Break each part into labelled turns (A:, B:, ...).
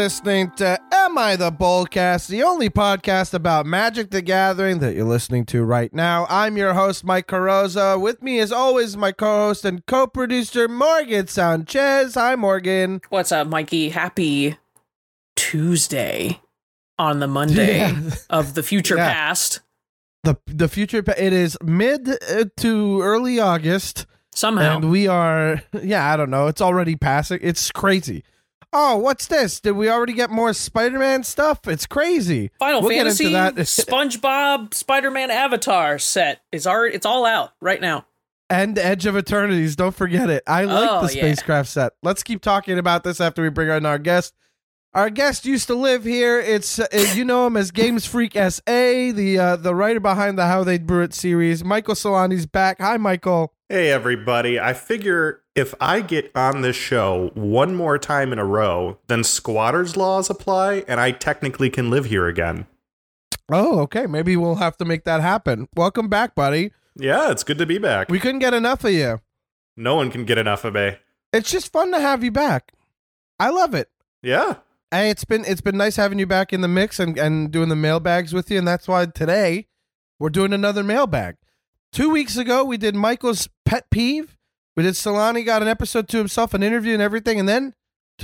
A: listening to Am I the Boldcast, the only podcast about Magic the Gathering that you're listening to right now. I'm your host, Mike Carrozza. With me, as always, my co-host and co-producer, Morgan Sanchez. Hi, Morgan.
B: What's up, Mikey? Happy Tuesday on the Monday of the future past.
A: The future, it is mid to early August.
B: Somehow.
A: And we are, I don't know. It's already passing. It's crazy. Oh, what's this? Did we already get more Spider-Man stuff? It's crazy.
B: Final Fantasy,
A: get into that.
B: SpongeBob, Spider-Man Avatar set is already, it's all out right now.
A: And Edge of Eternities, don't forget it. I like the spacecraft set. Let's keep talking about this after we bring on our guest. Our guest used to live here. It's you know him as Games Freak SA, the writer behind the How They Brew It series. Michael Solani's back. Hi, Michael.
C: Hey, everybody. I figure if I get on this show one more time in a row, then squatters' laws apply, and I technically can live here again.
A: Oh, okay. Maybe we'll have to make that happen. Welcome back, buddy.
C: Yeah, it's good to be back.
A: We couldn't get enough of you.
C: No one can get enough of me.
A: It's just fun to have you back. I love it.
C: Yeah.
A: Hey, it's been nice having you back in the mix and doing the mailbags with you, and that's why today we're doing another mailbag. 2 weeks ago, we did Michael's pet peeve. We did Solani got an episode to himself, an interview and everything, and then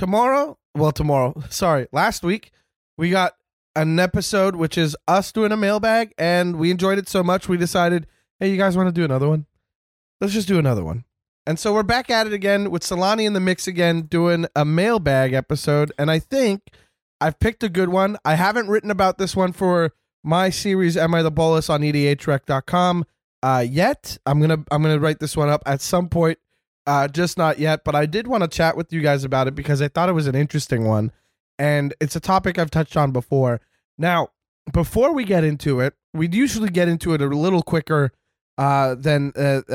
A: last week, we got an episode which is us doing a mailbag, and we enjoyed it so much we decided, hey, you guys want to do another one? Let's just do another one. And so we're back at it again with Solani in the mix again, doing a mailbag episode. And I think I've picked a good one. I haven't written about this one for my series, Am I the Bolus, on EDHREC.com yet. I'm gonna write this one up at some point, just not yet. But I did want to chat with you guys about it because I thought it was an interesting one, and it's a topic I've touched on before. Now, before we get into it, we'd usually get into it a little quicker. Then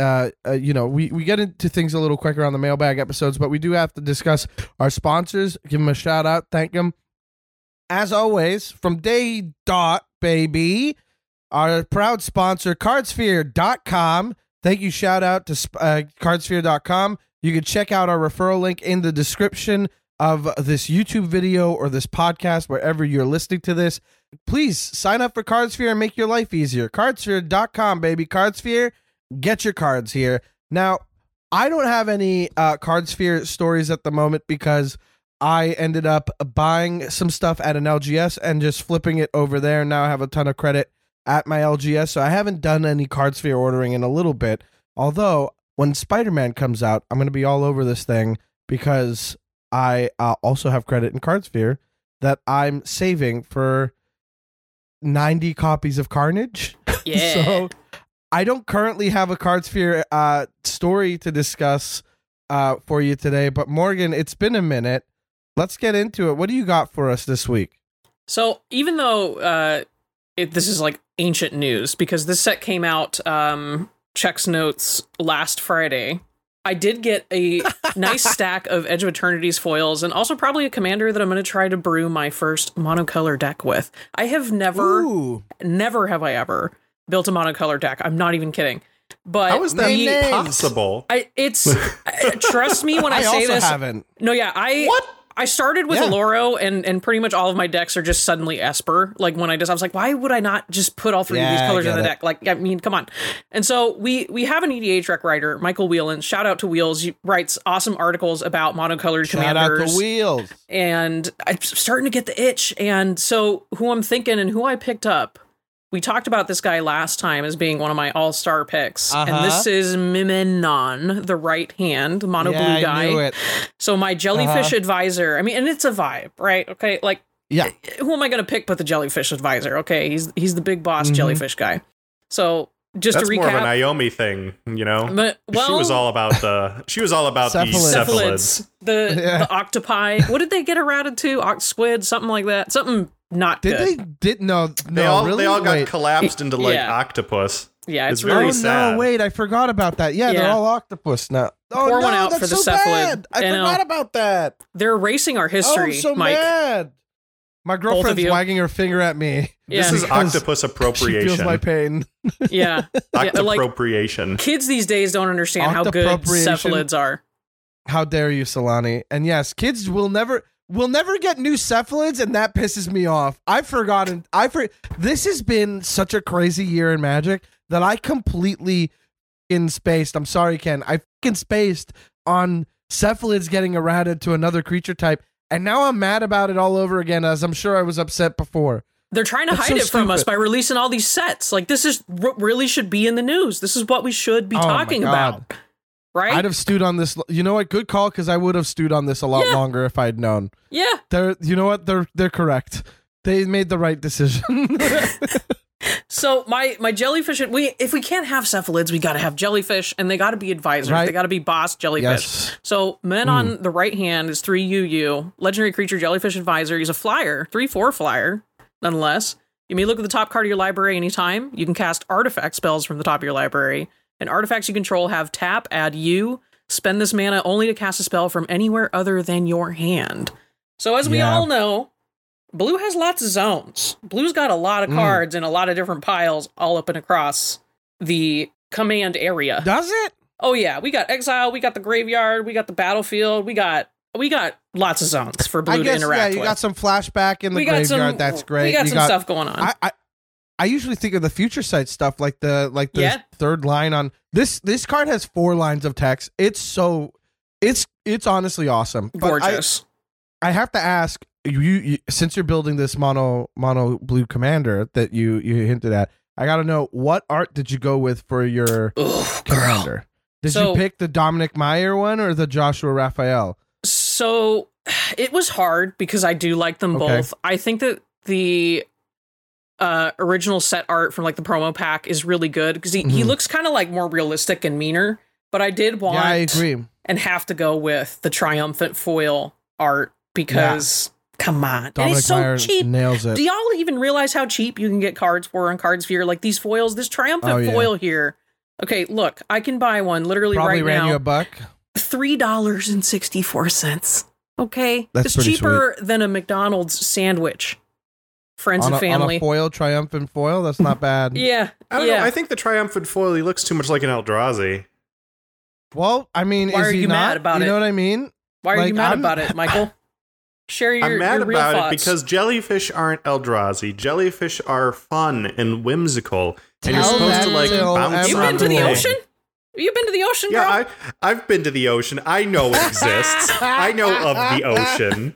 A: we get into things a little quicker on the mailbag episodes, but we do have to discuss our sponsors, give them a shout out, thank them. As always, from day dot, baby, our proud sponsor, Cardsphere.com. Thank you, shout out to Cardsphere.com. You can check out our referral link in the description of this YouTube video or this podcast, wherever you're listening to this. Please sign up for Cardsphere and make your life easier. Cardsphere.com, baby. Cardsphere, get your cards here. Now, I don't have any Cardsphere stories at the moment because I ended up buying some stuff at an LGS and just flipping it over there. Now I have a ton of credit at my LGS, so I haven't done any Cardsphere ordering in a little bit. Although, when Spider-Man comes out, I'm going to be all over this thing because I also have credit in Cardsphere that I'm saving for 90 copies of Carnage.
B: Yeah.
A: So I don't currently have a Cardsphere story to discuss for you today, but Morgan, it's been a minute. Let's get into it. What do you got for us this week?
B: So even though this is like ancient news, because this set came out, checks notes last Friday, I did get a nice stack of Edge of Eternity's foils, and also probably a commander that I'm going to try to brew my first monocolor deck with. I have never have I ever built a monocolor deck. I'm not even kidding. But
C: how is that possible?
B: Trust me when I say this.
A: Haven't.
B: No, yeah, I started with Aloro, and pretty much all of my decks are just suddenly Esper. Like when I was like, why would I not just put all three of these colors in the deck? Like, I mean, come on. And so we have an EDHREC writer, Michael Whelan. Shout out to Wheels. He writes awesome articles about monocolored commanders.
A: Shout out to Wheels.
B: And I'm starting to get the itch. And so who I'm thinking and who I picked up, we talked about this guy last time as being one of my all-star picks. And this is Mimenon, the right hand, mono blue guy.
A: I knew it.
B: So my jellyfish advisor, I mean, and it's a vibe, right? Okay, like, who am I going to pick but the jellyfish advisor? Okay, he's the big boss jellyfish guy. So just
C: that's
B: to recap,
C: more of a Naomi thing, you know.
B: But, well,
C: she was all about the cephalids.
B: The octopi. What did they get around to? Squid, something like that. Something not good.
C: They all got collapsed into like octopus.
B: Yeah, it's
C: really
B: really
C: sad.
A: No, wait, I forgot about that. Yeah, they're all octopus now. Oh,
B: Pour one out for the cephalid.
A: Bad. I forgot about that.
B: They're erasing our history,
A: I'm so
B: Mike.
A: mad. My girlfriend's wagging her finger at me.
C: This is octopus appropriation.
A: She feels my pain.
B: Yeah.
C: Octopropriation.
B: Like, kids these days don't understand how good cephalids are.
A: How dare you, Solani? And yes, kids will never... we'll never get new cephalids, and that pisses me off. I've forgotten. This has been such a crazy year in Magic that I completely spaced. I'm sorry, Ken. I spaced on cephalids getting errated to another creature type, and now I'm mad about it all over again, as I'm sure I was upset before.
B: They're trying to hide it from us by releasing all these sets. Like, this is what really should be in the news. This is what we should be talking about. Right?
A: I'd have stewed on this. You know what? Good call, because I would have stewed on this a lot longer if I'd known.
B: Yeah.
A: You know what? They're correct. They made the right decision.
B: So my jellyfish, if we can't have cephalids, we got to have jellyfish, and they got to be advisors. Right? They got to be boss jellyfish. Yes. So men on the right hand is 3 UU, legendary creature jellyfish advisor. He's a flyer, 3/4 flyer, nonetheless. You may look at the top card of your library anytime. You can cast artifact spells from the top of your library. And artifacts you control have tap, add U. Spend this mana only to cast a spell from anywhere other than your hand. So as we all know, Blue has lots of zones. Blue's got a lot of cards in a lot of different piles all up and across the command area.
A: Does it?
B: Oh yeah, we got exile, we got the graveyard, we got the battlefield, we got lots of zones for Blue to interact with.
A: You got some flashback in the graveyard. That's great.
B: We got some stuff going on.
A: I usually think of the future sight stuff like the third line on this. This card has 4 lines of text. It's honestly awesome.
B: Gorgeous.
A: I have to ask you, since you're building this mono blue commander that you hinted at, I got to know, what art did you go with for your commander? Did you pick the Dominic Meyer one or the Joshua Raphael?
B: So it was hard because I do like them both. I think that the original set art from like the promo pack is really good because he looks kind of like more realistic and meaner, but I did want
A: I agree
B: and have to go with the triumphant foil art because come on,
A: Dominic
B: and it's so
A: Meyer
B: cheap.
A: Nails it.
B: Do y'all even realize how cheap you can get cards for on Cards Sphere? Like these foils, this triumphant foil here. Okay, look, I can buy one literally
A: Probably
B: right now.
A: Ran you a buck.
B: $3.64. Okay,
A: That's
B: it's cheaper than a McDonald's sandwich. Friends and family.
A: On a foil, triumphant foil, that's not bad.
B: Yeah.
C: I don't know. I think the triumphant foil, he looks too much like an Eldrazi.
A: Well, I mean,
B: why
A: is
B: are
A: he
B: you
A: not?
B: mad about it?
A: You know what I mean?
B: Why are you mad about it, Michael? Share your
C: I'm mad
B: real
C: about
B: thoughts.
C: it because jellyfish aren't Eldrazi. Jellyfish are fun and whimsical, and you're supposed to like bounce
B: You've
C: around
B: been to the
C: world.
B: ocean? You've been to the ocean, bro?
C: Yeah, I've been to the ocean. I know it exists. I know of the ocean.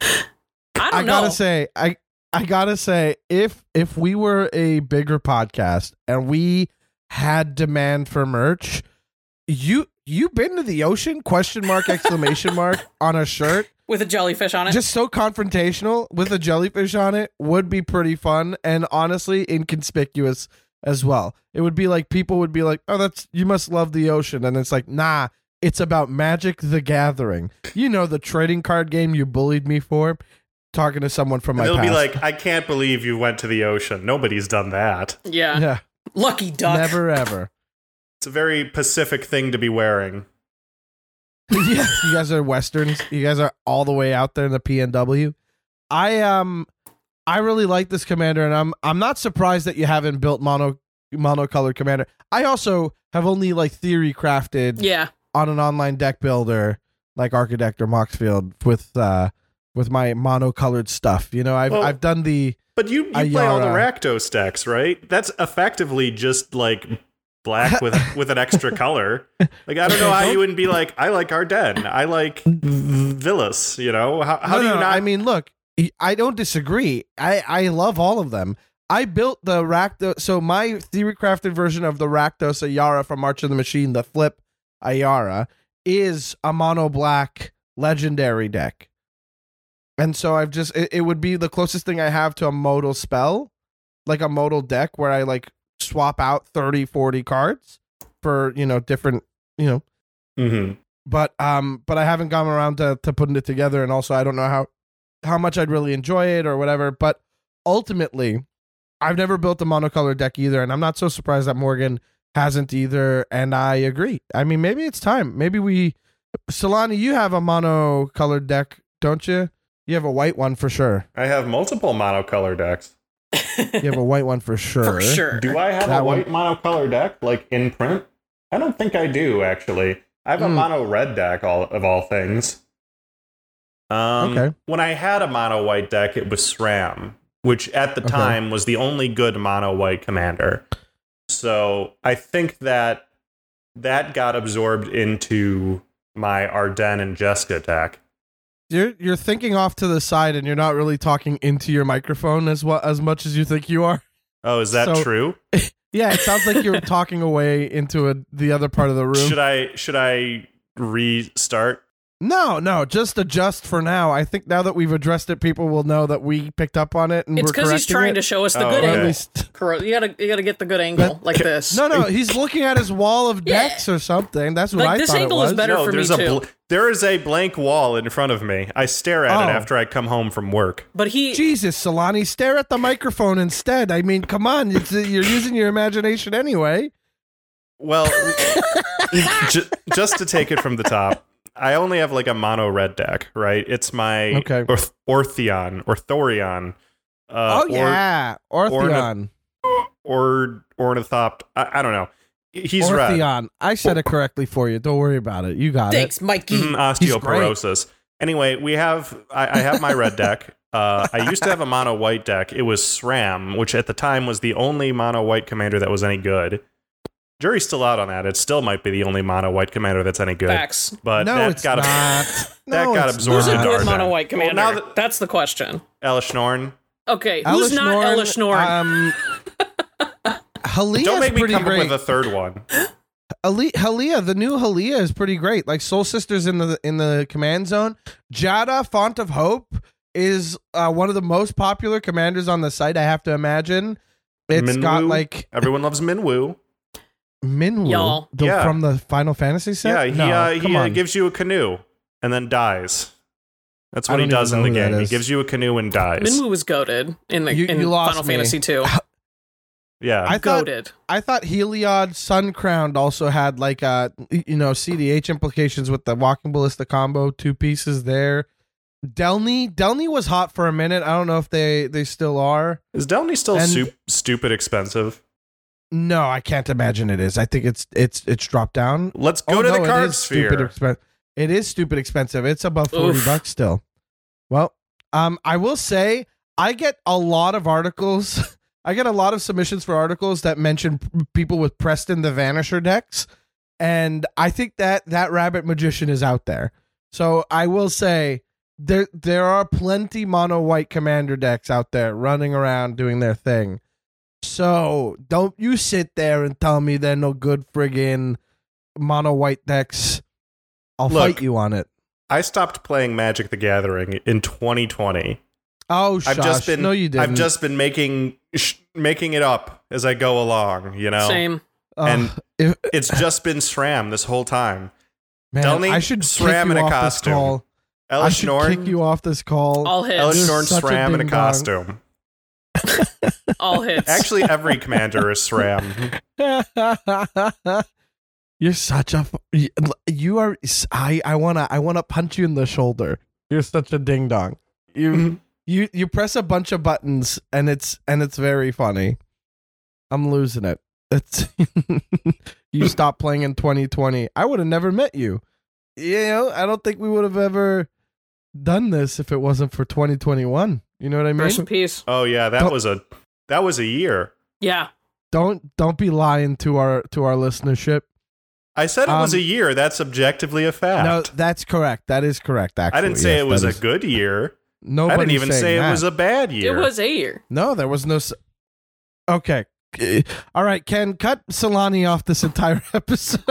B: I don't know.
A: I gotta say, if we were a bigger podcast and we had demand for merch, you been to the ocean? ? Exclamation mark on a shirt
B: with a jellyfish on it.
A: Just so confrontational with a jellyfish on it would be pretty fun and honestly inconspicuous as well. It would be like people would be like, "Oh, you must love the ocean," and it's like, nah, it's about Magic the Gathering. You know, the trading card game you bullied me for. Talking to someone from my past.
C: They'll be like, I can't believe you went to the ocean. Nobody's done that.
B: Yeah. Lucky duck.
A: Never ever.
C: It's a very Pacific thing to be wearing.
A: Yeah, you guys are Westerns. You guys are all the way out there in the PNW. I really like this commander, and I'm not surprised that you haven't built monocolored commander. I also have only like theory crafted on an online deck builder like Architect or Moxfield with my monocolored stuff. You know, I've done the...
C: But you play all the Rakdos decks, right? That's effectively just like black with an extra color. Like, I don't know how you wouldn't be like, I like Ardennes. I like Villas, you know? How do you not...
A: I mean, look, I don't disagree. I love all of them. I built the Rakdos... So my theory crafted version of the Rakdos Ayara from March of the Machine, the flip Ayara, is a mono black legendary deck. And so it would be the closest thing I have to a modal spell, like a modal deck where I like swap out 30, 40 cards for, different,
C: Mm-hmm.
A: But I haven't gone around to putting it together. And also I don't know how much I'd really enjoy it or whatever. But ultimately, I've never built a monocolored deck either. And I'm not so surprised that Morgan hasn't either. And I agree. I mean, maybe it's time. Maybe Solani, you have a monocolored deck, don't you? You have a white one for sure.
C: I have multiple monocolor decks.
A: You have a white one for sure.
B: For sure.
C: Do I have a white monocolor deck, like in print? I don't think I do, actually. I have a mono red deck, of all things.
A: Okay.
C: When I had a mono white deck, it was SRAM, which at the time was the only good mono white commander. So I think that got absorbed into my Ardenn and Jeska deck.
A: You're thinking off to the side, and you're not really talking into your microphone as much as you think you are.
C: Oh, is that true?
A: Yeah, it sounds like you're talking away into the other part of the room.
C: Should I restart?
A: No, just adjust for now. I think now that we've addressed it, people will know that we picked up on it, and
B: it's
A: because
B: he's trying to show us the good angle. You gotta get the good angle like this.
A: No, he's looking at his wall of decks or something. That's what I
B: this
A: thought it
B: angle
A: was.
B: is better for me too.
C: There is a blank wall in front of me. I stare at it after I come home from work.
B: But
A: Jesus, Solani, stare at the microphone instead. I mean, come on, you're using your imagination anyway.
C: Well, just to take it from the top, I only have like a mono red deck, right? It's my Orthorion.
A: Orthorion.
C: Ornithopt. I don't know. He's
A: Orthorion.
C: red.
A: I said it correctly for you. Don't worry about it. You got
B: Thanks,
A: it.
B: Mikey.
C: Osteoporosis. Anyway, I have my red deck. I used to have a mono white deck. It was SRAM, which at the time was the only mono white commander that was any good. Jury's still out on that. It still might be the only mono white commander that's any good.
B: Facts.
C: But
A: that got
C: absorbed
B: Who's a
C: into
B: good
C: Ardenn.
B: mono white commander?
C: Well,
B: that's the question.
C: Elesh Norn.
B: Okay, who's not Elesh Norn?
A: Halia's
C: Don't make me
A: pretty
C: come
A: great.
C: up with a third one.
A: Halia, the new Halia is pretty great. Like Soul Sisters in the command zone. Jada, Font of Hope, is one of the most popular commanders on the site, I have to imagine. It's
C: Minwu.
A: got like
C: Everyone loves Minwu.
A: Minwu,
B: Y'all.
A: from the Final Fantasy set.
C: Yeah,
A: come on.
C: he gives you a canoe and then dies. That's
A: I
C: what he
A: don't
C: does
A: even
C: in the
A: know who
C: game.
A: that
C: He
A: is.
C: gives you a canoe and dies.
B: Minwu was goated in
A: You lost
B: Final
A: me.
B: Fantasy 2.
C: Yeah.
A: I thought Heliod Suncrowned also had like CDH implications with the Walking Ballista combo, 2 pieces there. Delny was hot for a minute. I don't know if they still are.
C: Is Delny still stupid expensive?
A: No, I can't imagine it is. I think it's dropped down.
C: Let's go to the card sphere.
A: It is stupid expensive. It's above $40 still. Well, I will say I get a lot of articles. I get a lot of submissions for articles that mention people with Preston the Vanisher decks, and I think that Rabbit Magician is out there. So I will say there are plenty mono white commander decks out there running around doing their thing. So don't you sit there and tell me they're no good friggin' mono white decks. I'll fight you on it.
C: I stopped playing Magic the Gathering in 2020.
A: Oh, shush. No, you didn't.
C: I've just been making it up as I go along, you know?
B: Same.
C: And it's just been SRAM this whole time.
A: Man,
C: Delny,
A: I should
C: SRAM
A: kick
C: in
A: you
C: a
A: off
C: costume.
A: this call. I should kick you off this call.
B: All hits.
C: Elesh Norn,
A: Such a
C: SRAM in a
A: ding-dong.
C: costume.
B: All hits.
C: Actually, every commander is SRAM.
A: You're such a you are. I wanna punch you in the shoulder. You're such a ding dong. You press a bunch of buttons and it's very funny. I'm losing it. It's you stopped playing in 2020. I would have never met you. You know, I don't think we would have ever done this if it wasn't for 2021. You know what I mean?
B: Rest in peace.
C: Oh yeah, that was a year.
B: Yeah.
A: Don't be lying to our listenership.
C: I said it was a year. That's objectively a fact.
A: No, that's correct. That is correct. Actually,
C: I didn't say it was a good year. I didn't even say it was a bad year.
B: It was a year.
A: No, there was no. Okay. All right, Ken, cut Solani off this entire episode.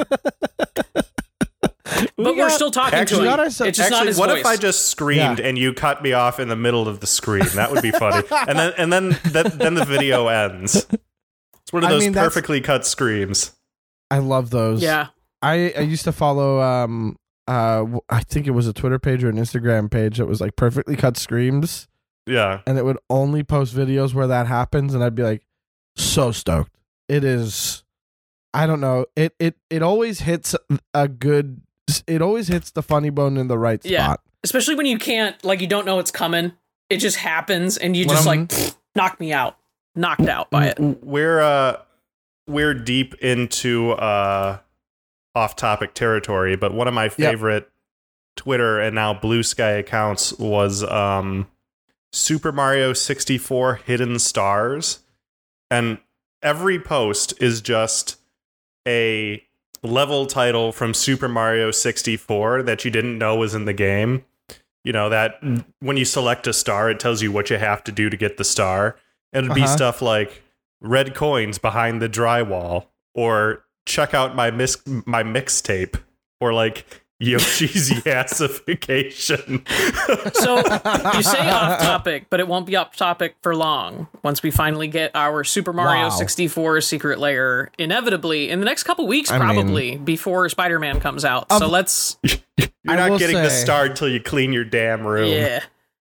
B: We're still talking to him. It's just not his
C: what
B: voice.
C: if I just screamed and you cut me off in the middle of the scream? That would be funny. and then the video ends. It's one of those perfectly cut screams.
A: I love those.
B: Yeah.
A: I used to follow I think it was a Twitter page or an Instagram page that was like perfectly cut screams.
C: Yeah.
A: And it would only post videos where that happens, and I'd be like so stoked. It is, I don't know. It always hits it always hits the funny bone in the right spot.
B: Especially when you can't, like, you don't know it's coming. It just happens and you just knock me out. Knocked out by it.
C: We're deep into off-topic territory, but one of my favorite Twitter and now Blue Sky accounts was Super Mario 64 Hidden Stars. And every post is just a level title from Super Mario 64 that you didn't know was in the game. You know, that when you select a star, it tells you what you have to do to get the star. And it'd be stuff like red coins behind the drywall, or check out my mixtape, or like Yoshi's yassification.
B: So you say off topic, but it won't be off topic for long once we finally get our Super Mario 64 secret layer, inevitably in the next couple weeks, probably before Spider-Man comes out. So let's.
C: You're not getting the star until you clean your damn room.
B: Yeah.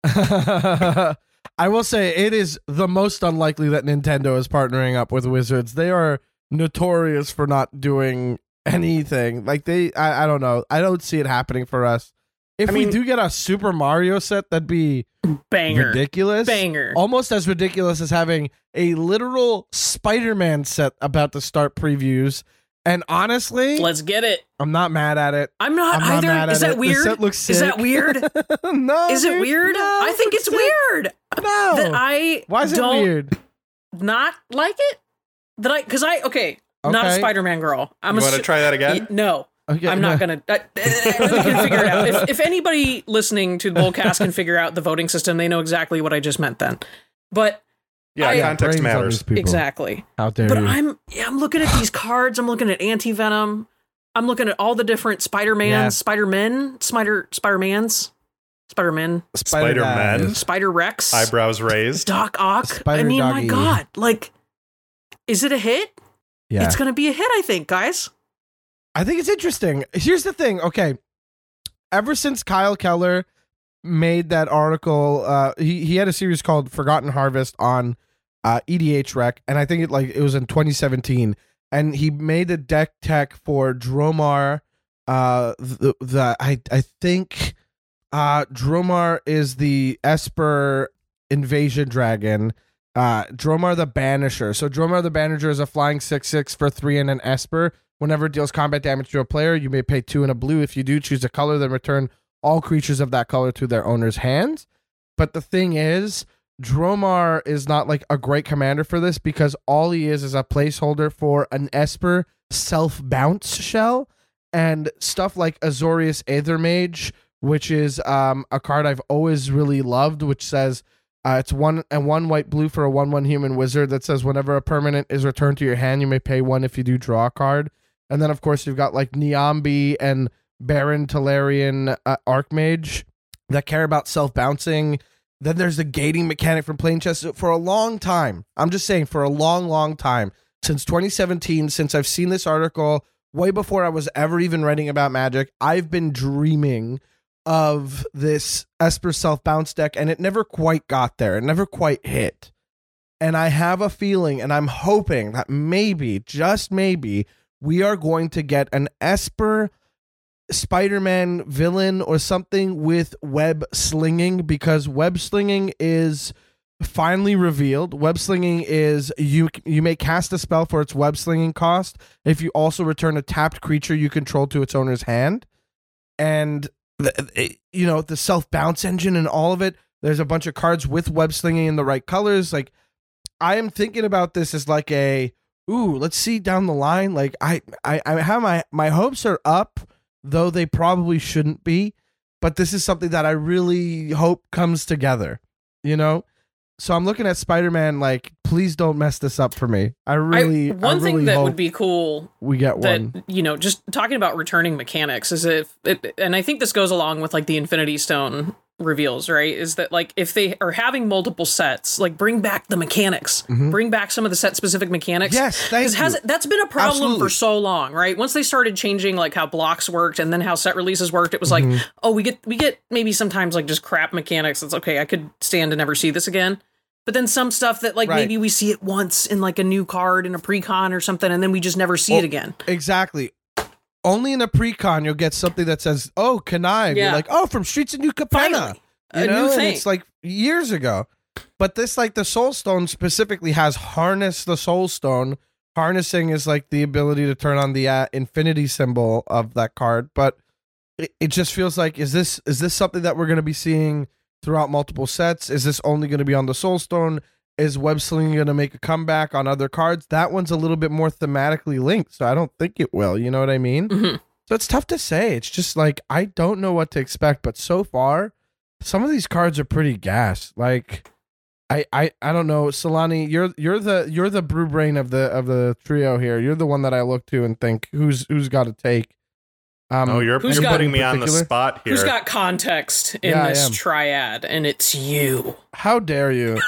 A: I will say it is the most unlikely that Nintendo is partnering up with Wizards. They are notorious for not doing anything. Like I don't know. I don't see it happening for us. If we do get a Super Mario set, that'd be ridiculous. Almost as ridiculous as having a literal Spider-Man set about to start previews. And honestly,
B: let's get it.
A: I'm not mad at it.
B: I'm not either. Is that weird?
A: The set looks sick.
B: Is that weird?
A: No.
B: Is it weird?
A: No,
B: I think it's weird.
A: No.
B: That
A: Why is it weird?
B: Not like it? Okay. Not a Spider-Man girl.
C: You want to try that again?
B: No. Okay, I'm not going to. Everybody can figure it out. If anybody listening to the Bullcast can figure out the voting system, they know exactly what I just meant then. But
C: yeah, context matters.
B: Exactly.
A: Out there.
B: But I'm looking at these cards. I'm looking at Anti-Venom. I'm looking at all the different Spider-Mans, Spider-Men, Spider-Mans, Spider-Men, Spider-Rex,
C: eyebrows raised,
B: Doc Ock. I mean, my God, like, is it a hit? Yeah. It's going to be a hit, I think, guys.
A: I think it's interesting. Here's the thing. Okay. Ever since Kyle Keller made that article, he had a series called Forgotten Harvest on EDH Rec, and I think it was in 2017, and he made a deck tech for Dromar. I think Dromar is the Esper Invasion Dragon. Dromar the Banisher. So Dromar the Banisher is a flying 6/6 for 3 and an Esper. Whenever it deals combat damage to a player, you may pay 2 and a blue. If you do, choose a color, then return all creatures of that color to their owner's hands. But the thing is, Dromar is not like a great commander for this, because all he is a placeholder for an Esper self-bounce shell and stuff like Azorius Aethermage, which is a card I've always really loved, which says it's 1 and 1 white blue for a 1/1 human wizard that says whenever a permanent is returned to your hand, you may pay 1 if you do draw a card. And then, of course, you've got like Niambi and Baron Talarian Archmage that care about self-bouncing. Then there's the gating mechanic from playing chess. For a long time, I'm just saying, for a long, long time, since 2017, since I've seen this article, way before I was ever even writing about Magic, I've been dreaming of this Esper self-bounce deck, and it never quite got there. It never quite hit. And I have a feeling, and I'm hoping that maybe, just maybe, we are going to get an Esper Spider-Man villain or something with web slinging, because web slinging is finally revealed. Web slinging is you may cast a spell for its web slinging cost if you also return a tapped creature you control to its owner's hand. And the self-bounce engine and all of it, there's a bunch of cards with web slinging in the right colors. Like, I am thinking about this as like let's see down the line. Like, I have my hopes are up, though they probably shouldn't be, but this is something that I really hope comes together, So I'm looking at Spider-Man like, please don't mess this up for me. One thing that
B: would be cool,
A: we get one.
B: Just talking about returning mechanics is and I think this goes along with like the Infinity Stone reveals, right? Is that like, if they are having multiple sets, like, bring back the mechanics, bring back some of the set specific mechanics.
A: Yes,
B: that's been a problem for so long, right? Once they started changing like how blocks worked and then how set releases worked, it was like, we get maybe sometimes like just crap mechanics. It's okay, I could stand to never see this again. But then some stuff that like maybe we see it once in like a new card in a pre-con or something, and then we just never see it again.
A: Exactly. Only in a pre-con you'll get something that says, "Oh, Connive." Yeah. You're like, "Oh, from Streets of New Capenna."
B: A new thing.
A: And it's like years ago. But this, like, the Soul Stone specifically has Harness the Soul Stone. Harnessing is like the ability to turn on the infinity symbol of that card. But it just feels like is this something that we're going to be seeing throughout multiple sets? Is this only going to be on the Soulstone? Is web slinging going to make a comeback on other cards? That one's a little bit more thematically linked, so I don't think it will. You know what I mean?
B: Mm-hmm.
A: So it's tough to say. It's just like I don't know what to expect. But so far, some of these cards are pretty gas. Like I don't know, Solani, you're the brew brain of the trio here. You're the one that I look to and think who's got to take.
C: You're putting me on the spot here.
B: Who's got context in this triad? And it's you.
A: How dare you?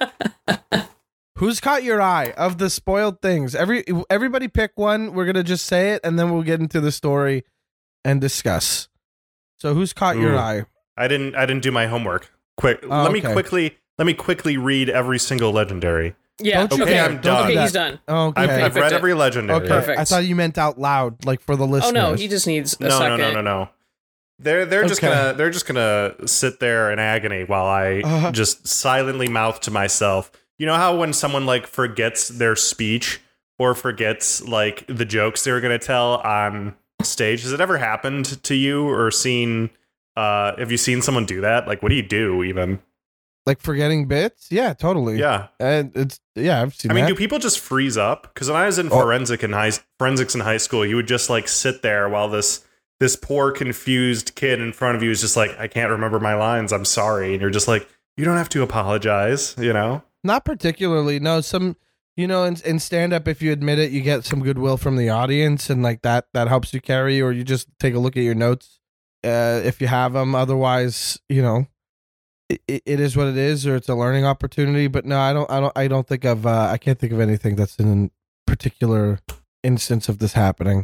A: Who's caught your eye of the spoiled things? Everybody pick one. We're gonna just say it, and then we'll get into the story and discuss. So who's caught your eye?
C: I didn't do my homework. Let me quickly read every single legendary.
B: Yeah.
C: Okay, I'm done.
B: Okay, he's done.
A: Okay.
C: I've read every legendary.
A: Okay.
B: Perfect.
A: I thought you meant out loud, like for the listeners.
B: Oh no, he just needs a second.
C: No. They're just gonna sit there in agony while I just silently mouth to myself. You know how when someone like forgets their speech or forgets like the jokes they were gonna tell on stage? Has it ever happened to you or seen? Have you seen someone do that? Like, what do you do even?
A: Like forgetting bits? Yeah, totally.
C: Yeah.
A: And I've seen
C: I mean,
A: that.
C: do people just freeze up? Because when I was in forensics in high school, you would just like sit there while this poor confused kid in front of you is just like, I can't remember my lines. I'm sorry. And you're just like, you don't have to apologize, you know?
A: Not particularly. No, some, you know, in stand up, if you admit it, you get some goodwill from the audience and like that helps you carry, or you just take a look at your notes if you have them. Otherwise, you know, it is what it is, or it's a learning opportunity. But no, I don't think of I can't think of anything that's in a particular instance of this happening.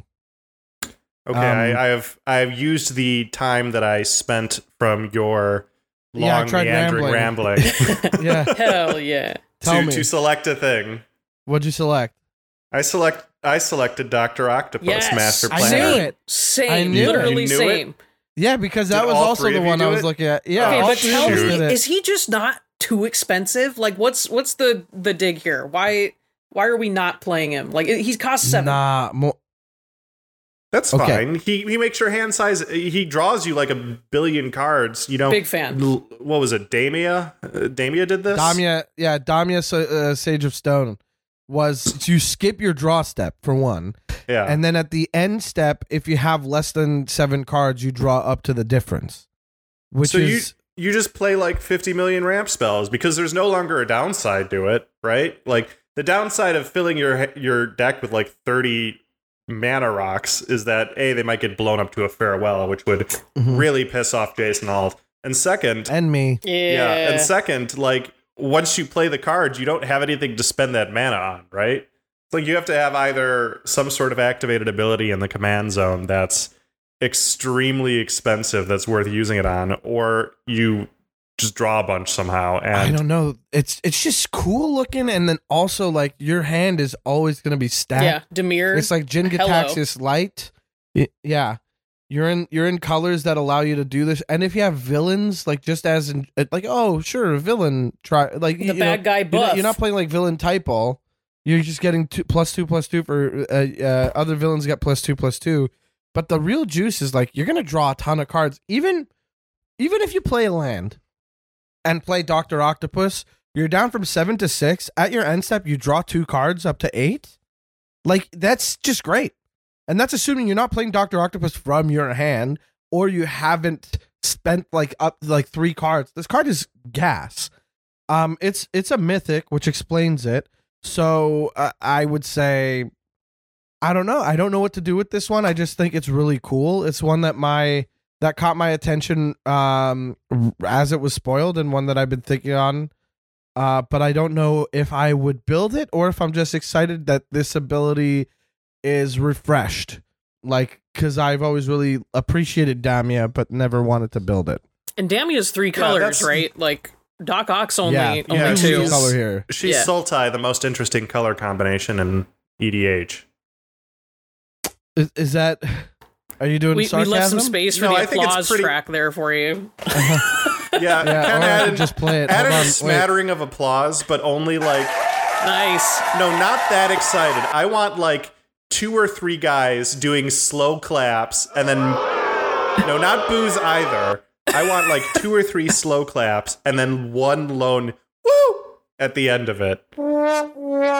C: Okay, I have used the time that I spent from your long meandering rambling
A: Yeah,
B: hell yeah.
C: to select a thing.
A: What'd you select?
C: I selected Dr. Octopus Master
A: I
C: Planner.
A: knew it.
B: Same, literally
C: You knew
B: same.
A: Yeah, because that
C: Did
A: was
C: all
A: also
C: three
A: the
C: of you
A: one
C: do
A: I was
C: it?
A: looking at. Yeah,
B: Okay,
A: all
B: but
A: three
B: tell
A: of us
B: me,
A: did it.
B: is he just not too expensive? Like, what's the dig here? Why are we not playing him? Like, he costs $7.
A: Nah,
C: That's fine. He makes your hand size. He draws you like a billion cards. You know,
B: Big fan.
C: What was it? Damia did this.
A: Damia, Sage of Stone was you skip your draw step for one.
C: Yeah,
A: And then at the end step, if you have less than 7 cards, you draw up to the difference. Which
C: so
A: is
C: you just play like 50 million ramp spells because there's no longer a downside to it, right? Like the downside of filling your deck with like 30 mana rocks is that they might get blown up to a farewell, which would really piss off Jason Alt. And second,
A: and me.
B: Yeah.
C: And second, like once you play the cards, you don't have anything to spend that mana on, right? It's like you have to have either some sort of activated ability in the command zone that's extremely expensive that's worth using it on, or you just draw a bunch somehow. And
A: I don't know. It's just cool looking, and then also like your hand is always going to be stacked.
B: Yeah, Demir.
A: It's like Jin Gitaxias Light. Yeah. You're in colors that allow you to do this, and if you have villains, like just as in like, oh sure, villain try like
B: the bad guy buff.
A: You're not playing like villain type all. You're just getting +2/+2 for other villains get +2/+2. But the real juice is like you're gonna draw a ton of cards, even if you play a land and play Dr. Octopus, you're down from 7 to 6. At your end step, you draw 2 cards up to 8. Like that's just great. And that's assuming you're not playing Dr. Octopus from your hand, or you haven't spent like up like 3 cards. This card is gas. It's a mythic, which explains it. So I would say, I don't know. I don't know what to do with this one. I just think it's really cool. It's one that caught my attention as it was spoiled, and one that I've been thinking on. But I don't know if I would build it or if I'm just excited that this ability is refreshed, like because I've always really appreciated Damia but never wanted to build it.
B: And Damia's 3 colors, right? Like Doc Ock's only 2.
C: she's
A: color here.
C: She's Sultai, the most interesting color combination in EDH.
A: Is that? Are you doing sarcasm?
B: We left some space for the
C: I think it's
B: applause track there for you.
C: Yeah, kind of
A: just play it.
C: Added a smattering of applause, but only like
B: nice.
C: No, not that excited. I want like 2 or 3 guys doing slow claps and then No, not boos either. I want like 2 or 3 slow claps and then one lone woo at the end of it.
A: The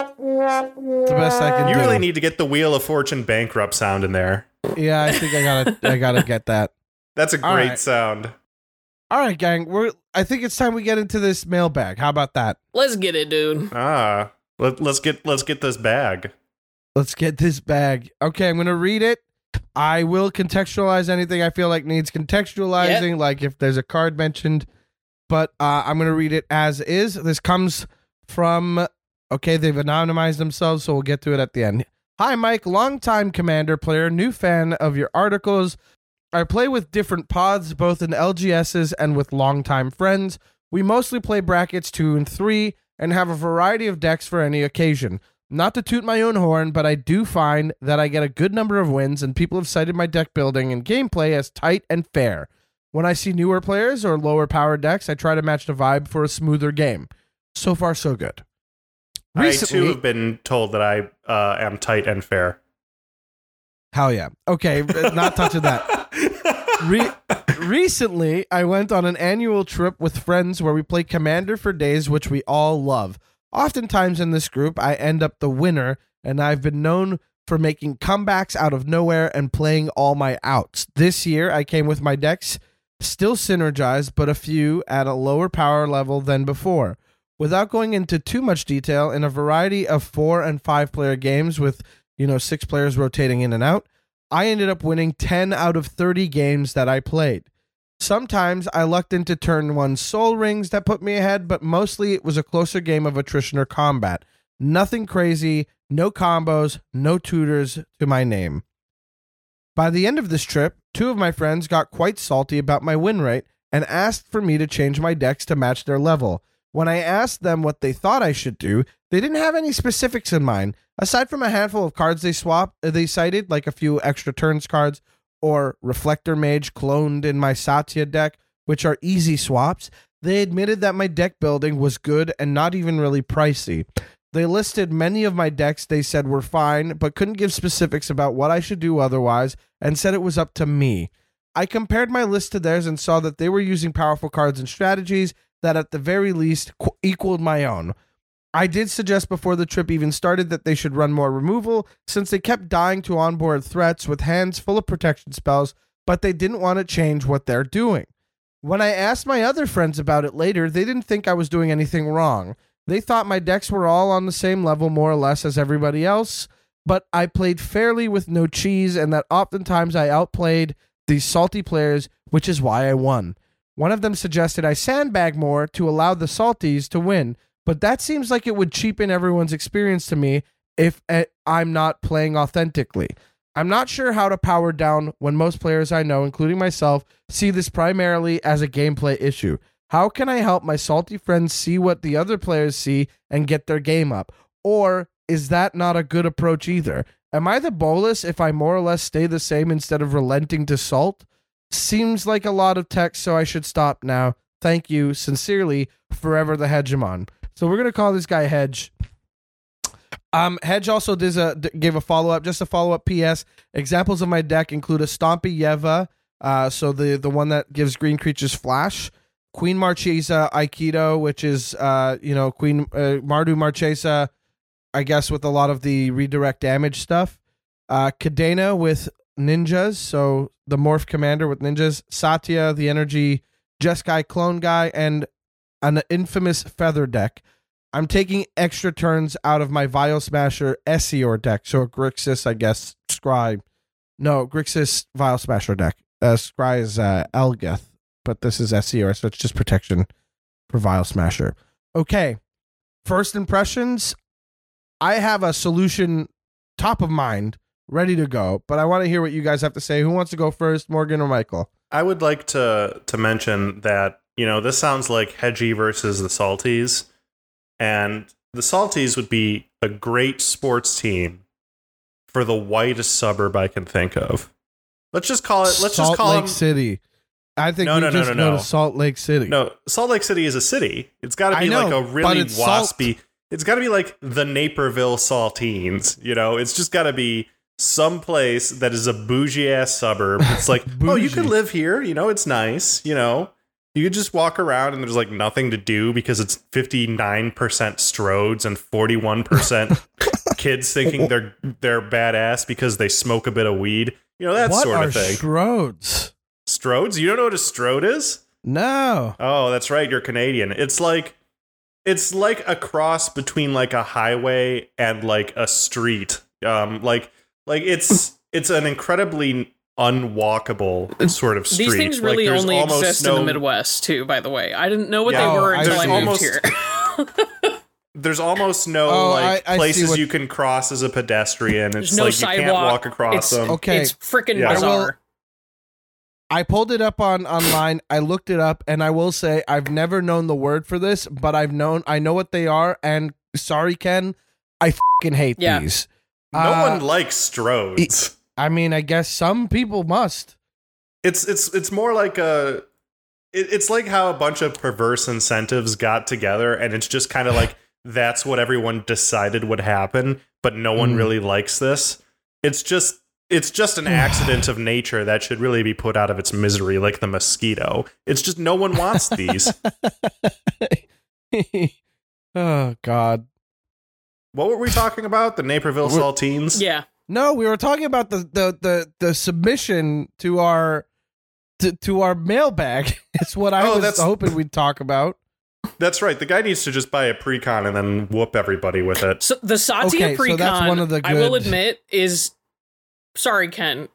A: best I can do.
C: You really need to get the Wheel of Fortune bankrupt sound in there.
A: Yeah, I think I gotta get that.
C: That's a great sound.
A: All right, gang. I think it's time we get into this mailbag. How about that?
B: Let's get it, dude.
C: Let's get this bag.
A: Let's get this bag. Okay, I'm gonna read it. I will contextualize anything I feel like needs contextualizing, like if there's a card mentioned. But I'm gonna read it as is. This comes from. Okay, they've anonymized themselves, so we'll get to it at the end. Hi, Mike, longtime Commander player, new fan of your articles. I play with different pods, both in LGSs and with longtime friends. We mostly play brackets 2 and 3 and have a variety of decks for any occasion. Not to toot my own horn, but I do find that I get a good number of wins, and people have cited my deck building and gameplay as tight and fair. When I see newer players or lower powered decks, I try to match the vibe for a smoother game. So far, so good.
C: Recently, I too have been told that I am tight and fair.
A: Hell yeah. Okay, not touching that. Recently, I went on an annual trip with friends where we play Commander for days, which we all love. Oftentimes in this group, I end up the winner, and I've been known for making comebacks out of nowhere and playing all my outs. This year, I came with my decks still synergized, but a few at a lower power level than before. Without going into too much detail, in a variety of 4 and 5 player games with 6 players rotating in and out, I ended up winning 10 out of 30 games that I played. Sometimes I lucked into turn 1 soul rings that put me ahead, but mostly it was a closer game of attrition or combat. Nothing crazy, no combos, no tutors to my name. By the end of this trip, 2 of my friends got quite salty about my win rate and asked for me to change my decks to match their level. When I asked them what they thought I should do, they didn't have any specifics in mind. Aside from a handful of cards they cited, like a few extra turns cards or Reflector Mage cloned in my Satya deck, which are easy swaps, they admitted that my deck building was good and not even really pricey. They listed many of my decks they said were fine, but couldn't give specifics about what I should do otherwise, and said it was up to me. I compared my list to theirs and saw that they were using powerful cards and strategies that at the very least equaled my own. I did suggest before the trip even started that they should run more removal, since they kept dying to onboard threats with hands full of protection spells, but they didn't want to change what they're doing. When I asked my other friends about it later, they didn't think I was doing anything wrong. They thought my decks were all on the same level more or less as everybody else, but I played fairly with no cheese, and that oftentimes I outplayed these salty players, which is why I won. One of them suggested I sandbag more to allow the salties to win, but that seems like it would cheapen everyone's experience to me if I'm not playing authentically. I'm not sure how to power down when most players I know, including myself, see this primarily as a gameplay issue. How can I help my salty friends see what the other players see and get their game up? Or is that not a good approach either? Am I the bolus if I more or less stay the same instead of relenting to salt? Seems like a lot of text, so I should stop now. Thank you. Sincerely, Forever the Hegemon. So we're going to call this guy Hedge. Hedge also gave a follow-up, just a follow-up PS. Examples of my deck include a Stompy Yeva, so the one that gives green creatures flash. Queen Marchesa Aikido, which is, Queen Mardu Marchesa, I guess, with a lot of the redirect damage stuff. Cadena with ninjas, so the Morph Commander with ninjas. Satya, the energy Jeskai clone guy, and an infamous Feather deck. I'm taking extra turns out of my Vial Smasher Essior deck, so a Grixis, I guess, Scry. No, Grixis Vial Smasher deck. Scry is Elgeth, but this is Essior, so it's just protection for Vial Smasher. Okay, first impressions. I have a solution top of mind, ready to go, but I want to hear what you guys have to say. Who wants to go first, Morgan or Michael?
C: I would like to mention that, this sounds like Hedgie versus the Salties, and the Salties would be a great sports team for the whitest suburb I can think of. Let's just call it.
A: Salt Lake City. I think
C: no,
A: go to Salt Lake City.
C: No, Salt Lake City is a city. It's got to be like a really waspy. It's got to be like the Naperville Saltines. It's just got to be someplace that is a bougie ass suburb. It's like, oh, you could live here. You know, it's nice. You know, you could just walk around and there's like nothing to do because it's 59% Strodes and 41% kids thinking they're badass because they smoke a bit of weed. You know, that sort of thing.
A: Strodes?
C: Strodes? You don't know what a Strode is?
A: No.
C: Oh, that's right. You're Canadian. It's like a cross between like a highway and like a street. Like it's an incredibly unwalkable sort of street.
B: These things really
C: like,
B: only exist in the Midwest, too, by the way. I didn't know what they were until I moved here.
C: There's almost no places you can cross as a pedestrian. It's
B: no
C: like
B: sidewalk.
C: You can't walk across them.
A: Okay.
B: It's freaking bizarre.
A: I pulled it up online. I looked it up, and I will say I've never known the word for this, but I know what they are. And sorry, Ken, I fucking hate these.
C: No one likes Strodes.
A: I mean, I guess some people must.
C: It's more like it's like how a bunch of perverse incentives got together, and it's just kind of like that's what everyone decided would happen, but no one really likes this. It's just an accident of nature that should really be put out of its misery, like the mosquito. It's just no one wants these.
A: Oh, God.
C: What were we talking about? The Naperville Saltines?
B: Yeah.
A: No, we were talking about the submission to our mailbag. It's what I was hoping we'd talk about.
C: That's right. The guy needs to just buy a Precon and then whoop everybody with it.
B: So the Satya Precon,
A: so that's one of the
B: I will admit, is... Sorry, Ken.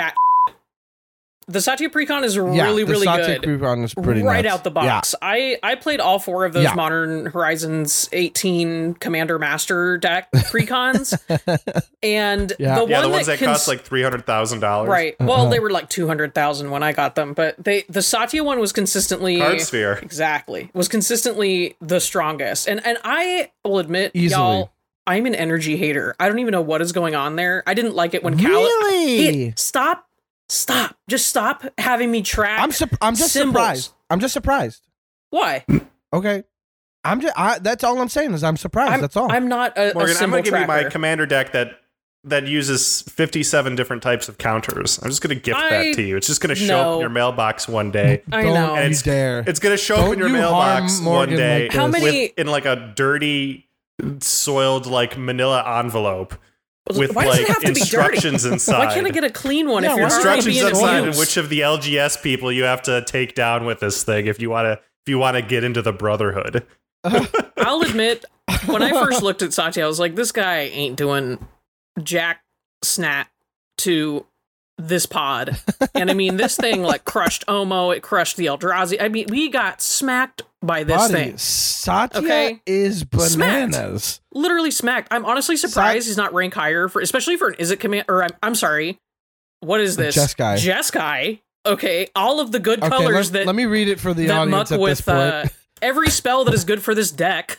B: The Satya Precon is really, really good.
A: The Satya Precon is pretty
B: right
A: nuts.
B: out the box. Yeah. I played all 4 of those Modern Horizons 18 Commander Master deck Precons, and the
C: ones that cost like $300,000.
B: Right. Well, they were like 200,000 when I got them, but the Satya one was consistently
C: Card Sphere.
B: Exactly, was consistently the strongest, and I will admit,
A: easily.
B: Y'all, I'm an energy hater. I don't even know what is going on there. I didn't like it when
A: Really?
B: Stop. Just stop having me track.
A: I'm just
B: symbols.
A: surprised. I'm just surprised.
B: Why?
A: Okay. That's all I'm saying is I'm surprised. That's all.
B: I'm not a
C: Morgan,
B: symbol
C: I'm going to give you
B: tracker.
C: my commander deck that uses 57 different types of counters. I'm just going to gift that to you. It's just going to show up in your mailbox one day.
B: I know.
A: Don't you dare.
C: It's going to show up in your mailbox one day
B: How many
C: in like a dirty, soiled like manila envelope. With
B: why
C: like
B: does it have to
C: instructions
B: be dirty?
C: inside.
B: Why can't I get a clean one? If you're
C: instructions
B: already being
C: inside,
B: abused?
C: and which of the LGS people you have to take down with this thing if you want to get into the Brotherhood.
B: I'll admit, when I first looked at Satya, I was like, this guy ain't doing jack snap to this pod. And I mean, this thing like crushed Omo, it crushed the Eldrazi. I mean, we got smacked by this thing.
A: Satya is bananas.
B: Smacked. Literally smacked. I'm honestly surprised he's not ranked higher especially for an Izzet command, or I'm sorry. What is this? Jeskai. Okay, all of the good colors that
A: let me read it for the audience
B: muck
A: at this point.
B: Every spell that is good for this deck.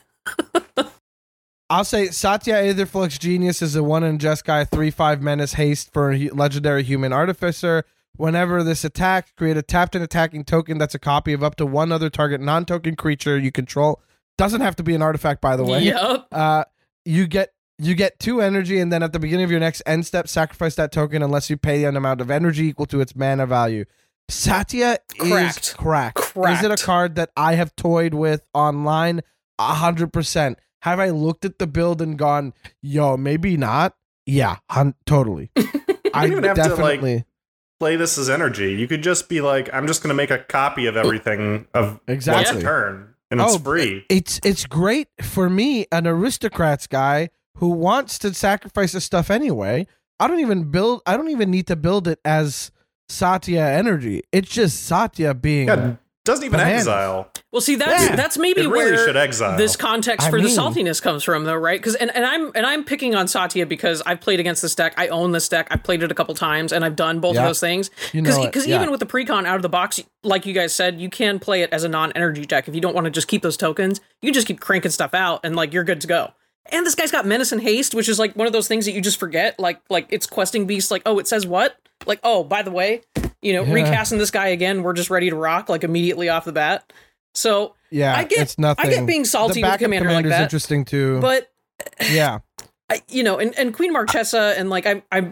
A: I'll say Satya Aetherflux Genius is a 1 in Jeskai 3/5 Menace Haste for a legendary human artificer. Whenever this attacks, create a tapped and attacking token that's a copy of up to one other target non-token creature you control. Doesn't have to be an artifact, by the way.
B: Yep.
A: You get 2 energy, and then at the beginning of your next end step, sacrifice that token unless you pay an amount of energy equal to its mana value. Satya is cracked. Is it a card that I have toyed with online? 100%. Have I looked at the build and gone, yo, maybe not? Yeah, totally.
C: I don't even have to like play this as energy. You could just be like, I'm just going to make a copy of everything of once a turn, and it's free.
A: It's great for me, an aristocrats guy who wants to sacrifice his stuff anyway. I don't even need to build it as Satya energy. It's just Satya being
C: doesn't even exile.
B: Well, see, that's maybe
C: it really
B: where
C: should exile.
B: This context for the saltiness comes from, though, right? Because and I'm picking on Satya because I've played against this deck. I own this deck. I've played it a couple times, and I've done both of those things. Because even with the precon out of the box, like you guys said, you can play it as a non-energy deck. If you don't want to just keep those tokens, you can just keep cranking stuff out, and like you're good to go. And this guy's got Menace and Haste, which is like one of those things that you just forget. Like it's questing beast. Like, oh, it says what? Like, oh, by the way, recasting this guy again, we're just ready to rock like immediately off the bat. So
A: it's nothing.
B: I get being salty with Commander like that.
A: Interesting too,
B: but
A: yeah,
B: and Queen Marchesa and like I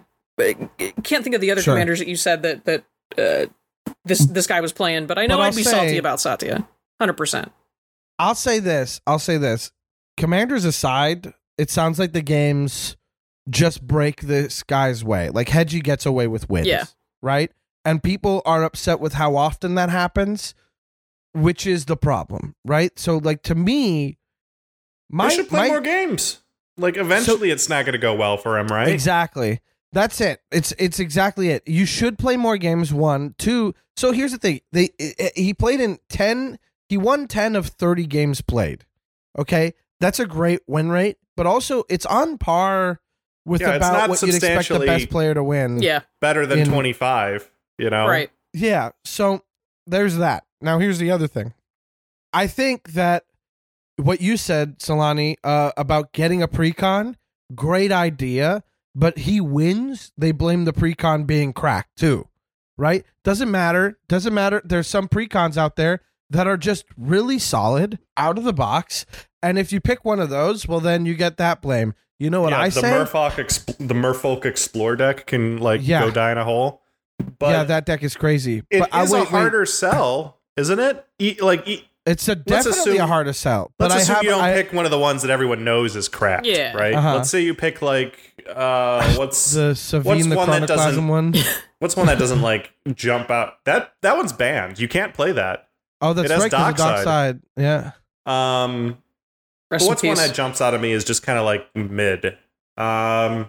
B: can't think of the other commanders that you said that this guy was playing, but I know I'd be salty about Satya. 100%.
A: I'll say this. Commanders aside, it sounds like the games just break this guy's way. Like Hedgie gets away with wins.
B: Yeah.
A: Right? And people are upset with how often that happens, which is the problem, right? So, like, to me,
C: they should play more games. Like, eventually it's not going to go well for him, right?
A: Exactly. That's it. It's exactly it. You should play more games, 1. 2. So here's the thing. He played in 10. He won 10 of 30 games played. Okay? That's a great win rate, but also it's on par with about what you'd expect the best player to win.
B: Yeah.
C: Better than 25, you know?
B: Right.
A: Yeah. So there's that. Now here's the other thing. I think that what you said, Solani, about getting a precon, great idea, but he wins, they blame the precon being cracked too, right? Doesn't matter. There's some precons out there that are just really solid, out of the box, and if you pick one of those, well, then you get that blame. You know what I say?
C: The Merfolk Explore deck can go die in a hole. But
A: yeah, that deck is crazy.
C: It is a harder sell, isn't it?
A: It's definitely a harder sell. But
C: let's assume you don't pick one of the ones that everyone knows is cracked, right? Let's say you pick what's
A: the Savine, the Chronoclasm one?
C: What's one that doesn't jump out? That one's banned. You can't play that.
A: Oh, that's right. Dockside. Yeah.
C: What's one that jumps out of me is just kind of mid. The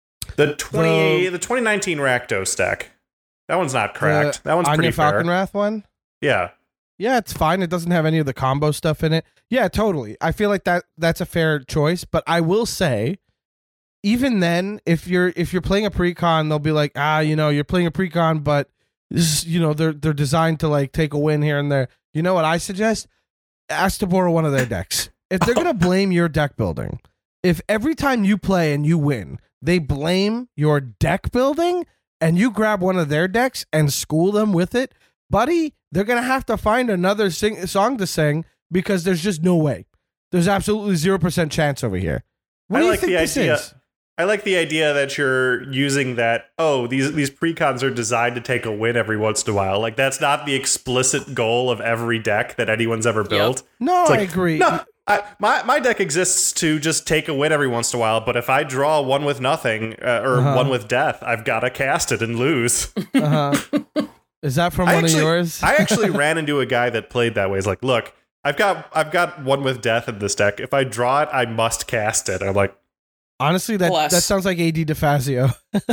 C: 2019 Rakdos deck. That one's not cracked. That one's pretty fair.
A: Anya Falconwrath one?
C: Yeah.
A: Yeah, it's fine. It doesn't have any of the combo stuff in it. Yeah, totally. I feel like that's a fair choice, but I will say, even then, if you're playing a precon, they'll be like, you're playing a precon, but this is, they're designed to take a win here and there. You know what I suggest? Ask to borrow one of their decks. If they're gonna blame your deck building, if every time you play and you win, they blame your deck building, and you grab one of their decks and school them with it, buddy, they're going to have to find another song to sing because there's just no way. There's absolutely 0% chance over here. What do you think this is?
C: I like the idea that you're using that, these precons are designed to take a win every once in a while. Like, that's not the explicit goal of every deck that anyone's ever built.
A: No, I agree.
C: No, my deck exists to just take a win every once in a while, but if I draw one with nothing one with death, I've got to cast it and lose.
A: Is that from one of yours?
C: I actually ran into a guy that played that way. He's like, look, I've got one with death in this deck. If I draw it, I must cast it. I'm like,
A: honestly, that sounds like AD DeFazio.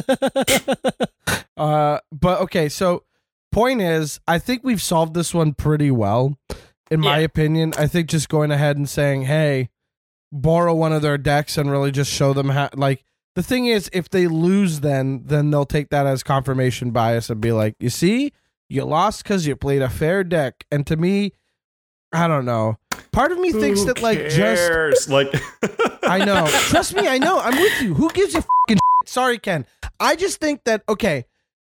A: But okay, so point is, I think we've solved this one pretty well. In my opinion, I think just going ahead and saying, hey, borrow one of their decks and really just show them how, the thing is, if they lose, then they'll take that as confirmation bias and be like, you see, you lost because you played a fair deck. And to me, I don't know. Part of me thinks that
C: cares?
A: I know. Trust me, I know. I'm with you. Who gives a fucking shit? Sorry, Ken. I just think that, okay,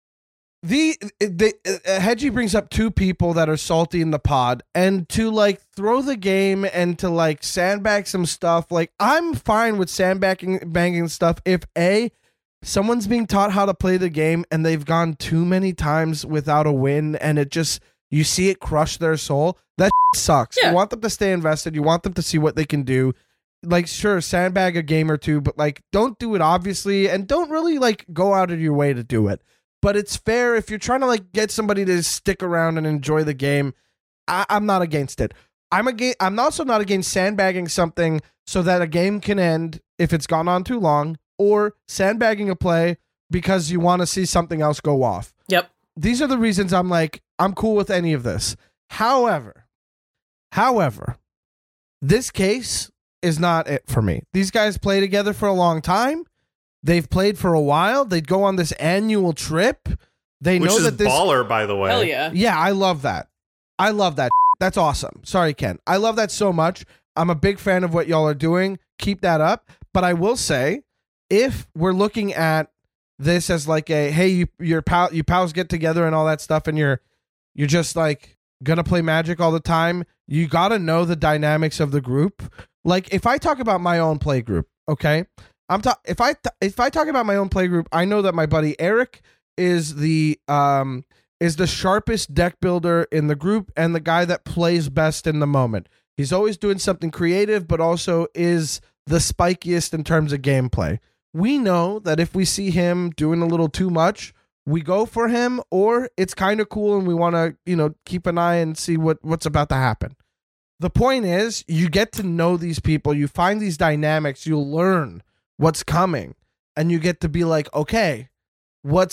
A: Hedgie brings up 2 people that are salty in the pod, and to throw the game and to sandbag some stuff. I'm fine with banging stuff if someone's being taught how to play the game and they've gone too many times without a win, and it just, you see it crush their soul. That sucks. You want them to stay invested. You want them to see what they can do. Sure, sandbag a game or 2, but don't do it obviously, and don't really go out of your way to do it. But it's fair if you're trying to get somebody to stick around and enjoy the game. I'm not against it. I'm also not against sandbagging something so that a game can end if it's gone on too long, or sandbagging a play because you want to see something else go off.
B: Yep.
A: These are the reasons I'm cool with any of this. However, this case is not it for me. These guys play together for a long time. They've played for a while. They'd go on this annual trip. Which know
C: is
A: that this
C: baller, by the way.
B: Hell yeah.
A: Yeah, I love that. That's awesome. Sorry, Ken. I love that so much. I'm a big fan of what y'all are doing. Keep that up. But I will say, if we're looking at this as hey, you pals get together and all that stuff, and you're just gonna play Magic all the time, you gotta know the dynamics of the group. If I talk about my own play group, okay? If I talk about my own play group, I know that my buddy Eric is the sharpest deck builder in the group and the guy that plays best in the moment. He's always doing something creative, but also is the spikiest in terms of gameplay. We know that if we see him doing a little too much, we go for him, or it's kind of cool and we want to, keep an eye and see what's about to happen. The point is, you get to know these people, you find these dynamics, you learn what's coming, and you get to be like, okay, what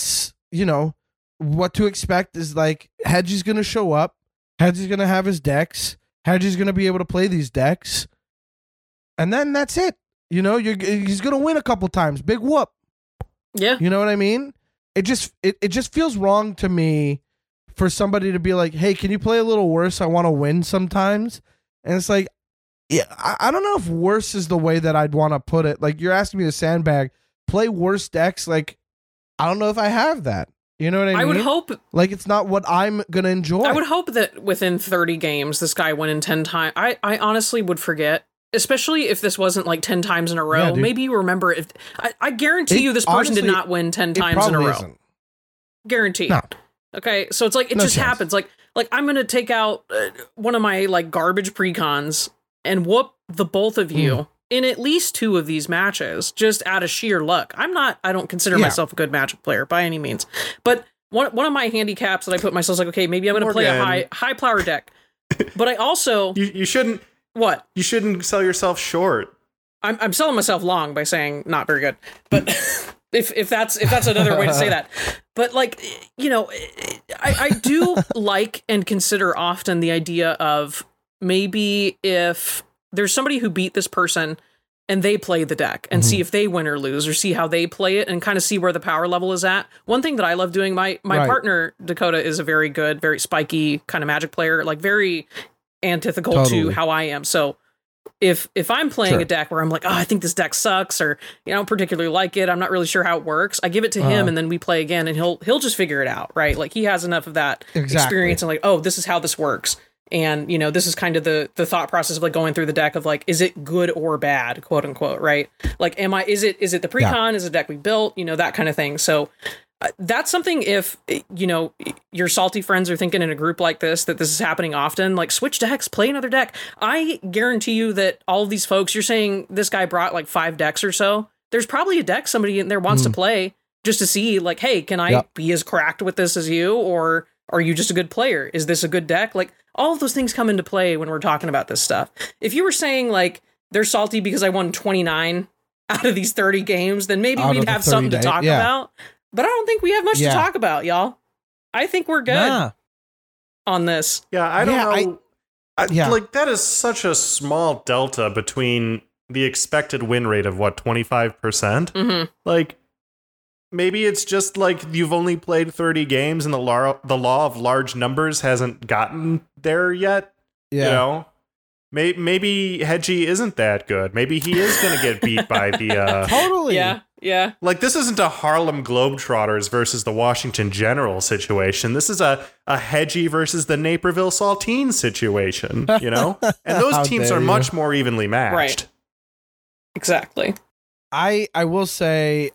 A: to expect is like, Hedgie's going to show up, Hedgie's going to have his decks, Hedgie's going to be able to play these decks, and then that's it. He's going to win a couple times. Big whoop.
B: Yeah.
A: You know what I mean? It just feels wrong to me for somebody to be like, hey, can you play a little worse? I want to win sometimes. And it's like, yeah, I don't know if worse is the way that I'd want to put it. Like, you're asking me to sandbag, play worse decks. Like, I don't know if I have that. You know what I mean?
B: I would hope.
A: Like, it's not what I'm going to enjoy.
B: I would hope that within 30 games, this guy went in 10 times. I honestly would forget. Especially if this wasn't like 10 times in a row.
A: Yeah,
B: maybe you remember if I guarantee you this person
A: honestly,
B: did not win 10 times in a row.
A: Isn't.
B: Guaranteed.
A: No.
B: Okay, so it's like it
A: No
B: just
A: chance.
B: happens. Like I'm gonna take out one of my like garbage precons and whoop the both of you in at least 2 of these matches, just out of sheer luck. I don't consider myself a good Magic player by any means, but one of my handicaps that I put myself like, okay, maybe I'm gonna play a high power deck, but I also
C: you shouldn't.
B: What?
C: You shouldn't sell yourself short.
B: I'm selling myself long by saying not very good, but if that's another way to say that. But like, I do like and consider often the idea of maybe if there's somebody who beat this person and they play the deck and see if they win or lose, or see how they play it and kind of see where the power level is at. One thing that I love doing, my partner Dakota is a very good, very spiky kind of Magic player, like very antithetical to how I am. So if I'm playing a deck where I'm like, oh, I think this deck sucks, or I don't particularly like it, I'm not really sure how it works, I give it to him and then we play again and he'll just figure it out, right? Like he has enough of that experience and like, oh, this is how this works. And this is kind of the thought process of like going through the deck of like, is it good or bad, quote unquote, right? Like, is it the precon? Is it a deck we built? That kind of thing. So that's something if, your salty friends are thinking in a group like this, that this is happening often, like switch decks, play another deck. I guarantee you that all of these folks, you're saying this guy brought like 5 decks or so. There's probably a deck somebody in there wants to play just to see like, hey, can I be as cracked with this as you? Or are you just a good player? Is this a good deck? Like all of those things come into play when we're talking about this stuff. If you were saying like, they're salty because I won 29 out of these 30 games, then maybe we'd have something to talk about. But I don't think we have much to talk about, y'all. I think we're good on this.
C: Yeah, I don't know. Like, that is such a small delta between the expected win rate of, 25%?
B: Mm-hmm.
C: Like, maybe it's just, like, you've only played 30 games and the law of large numbers hasn't gotten there yet.
A: Yeah.
C: Maybe Hedgie isn't that good. Maybe he is going to get beat by the...
A: Totally.
B: Yeah.
C: Like, this isn't a Harlem Globetrotters versus the Washington Generals situation. This is a Hedgie versus the Naperville Saltines situation, And those teams are much more evenly matched.
B: Right. Exactly.
A: I will say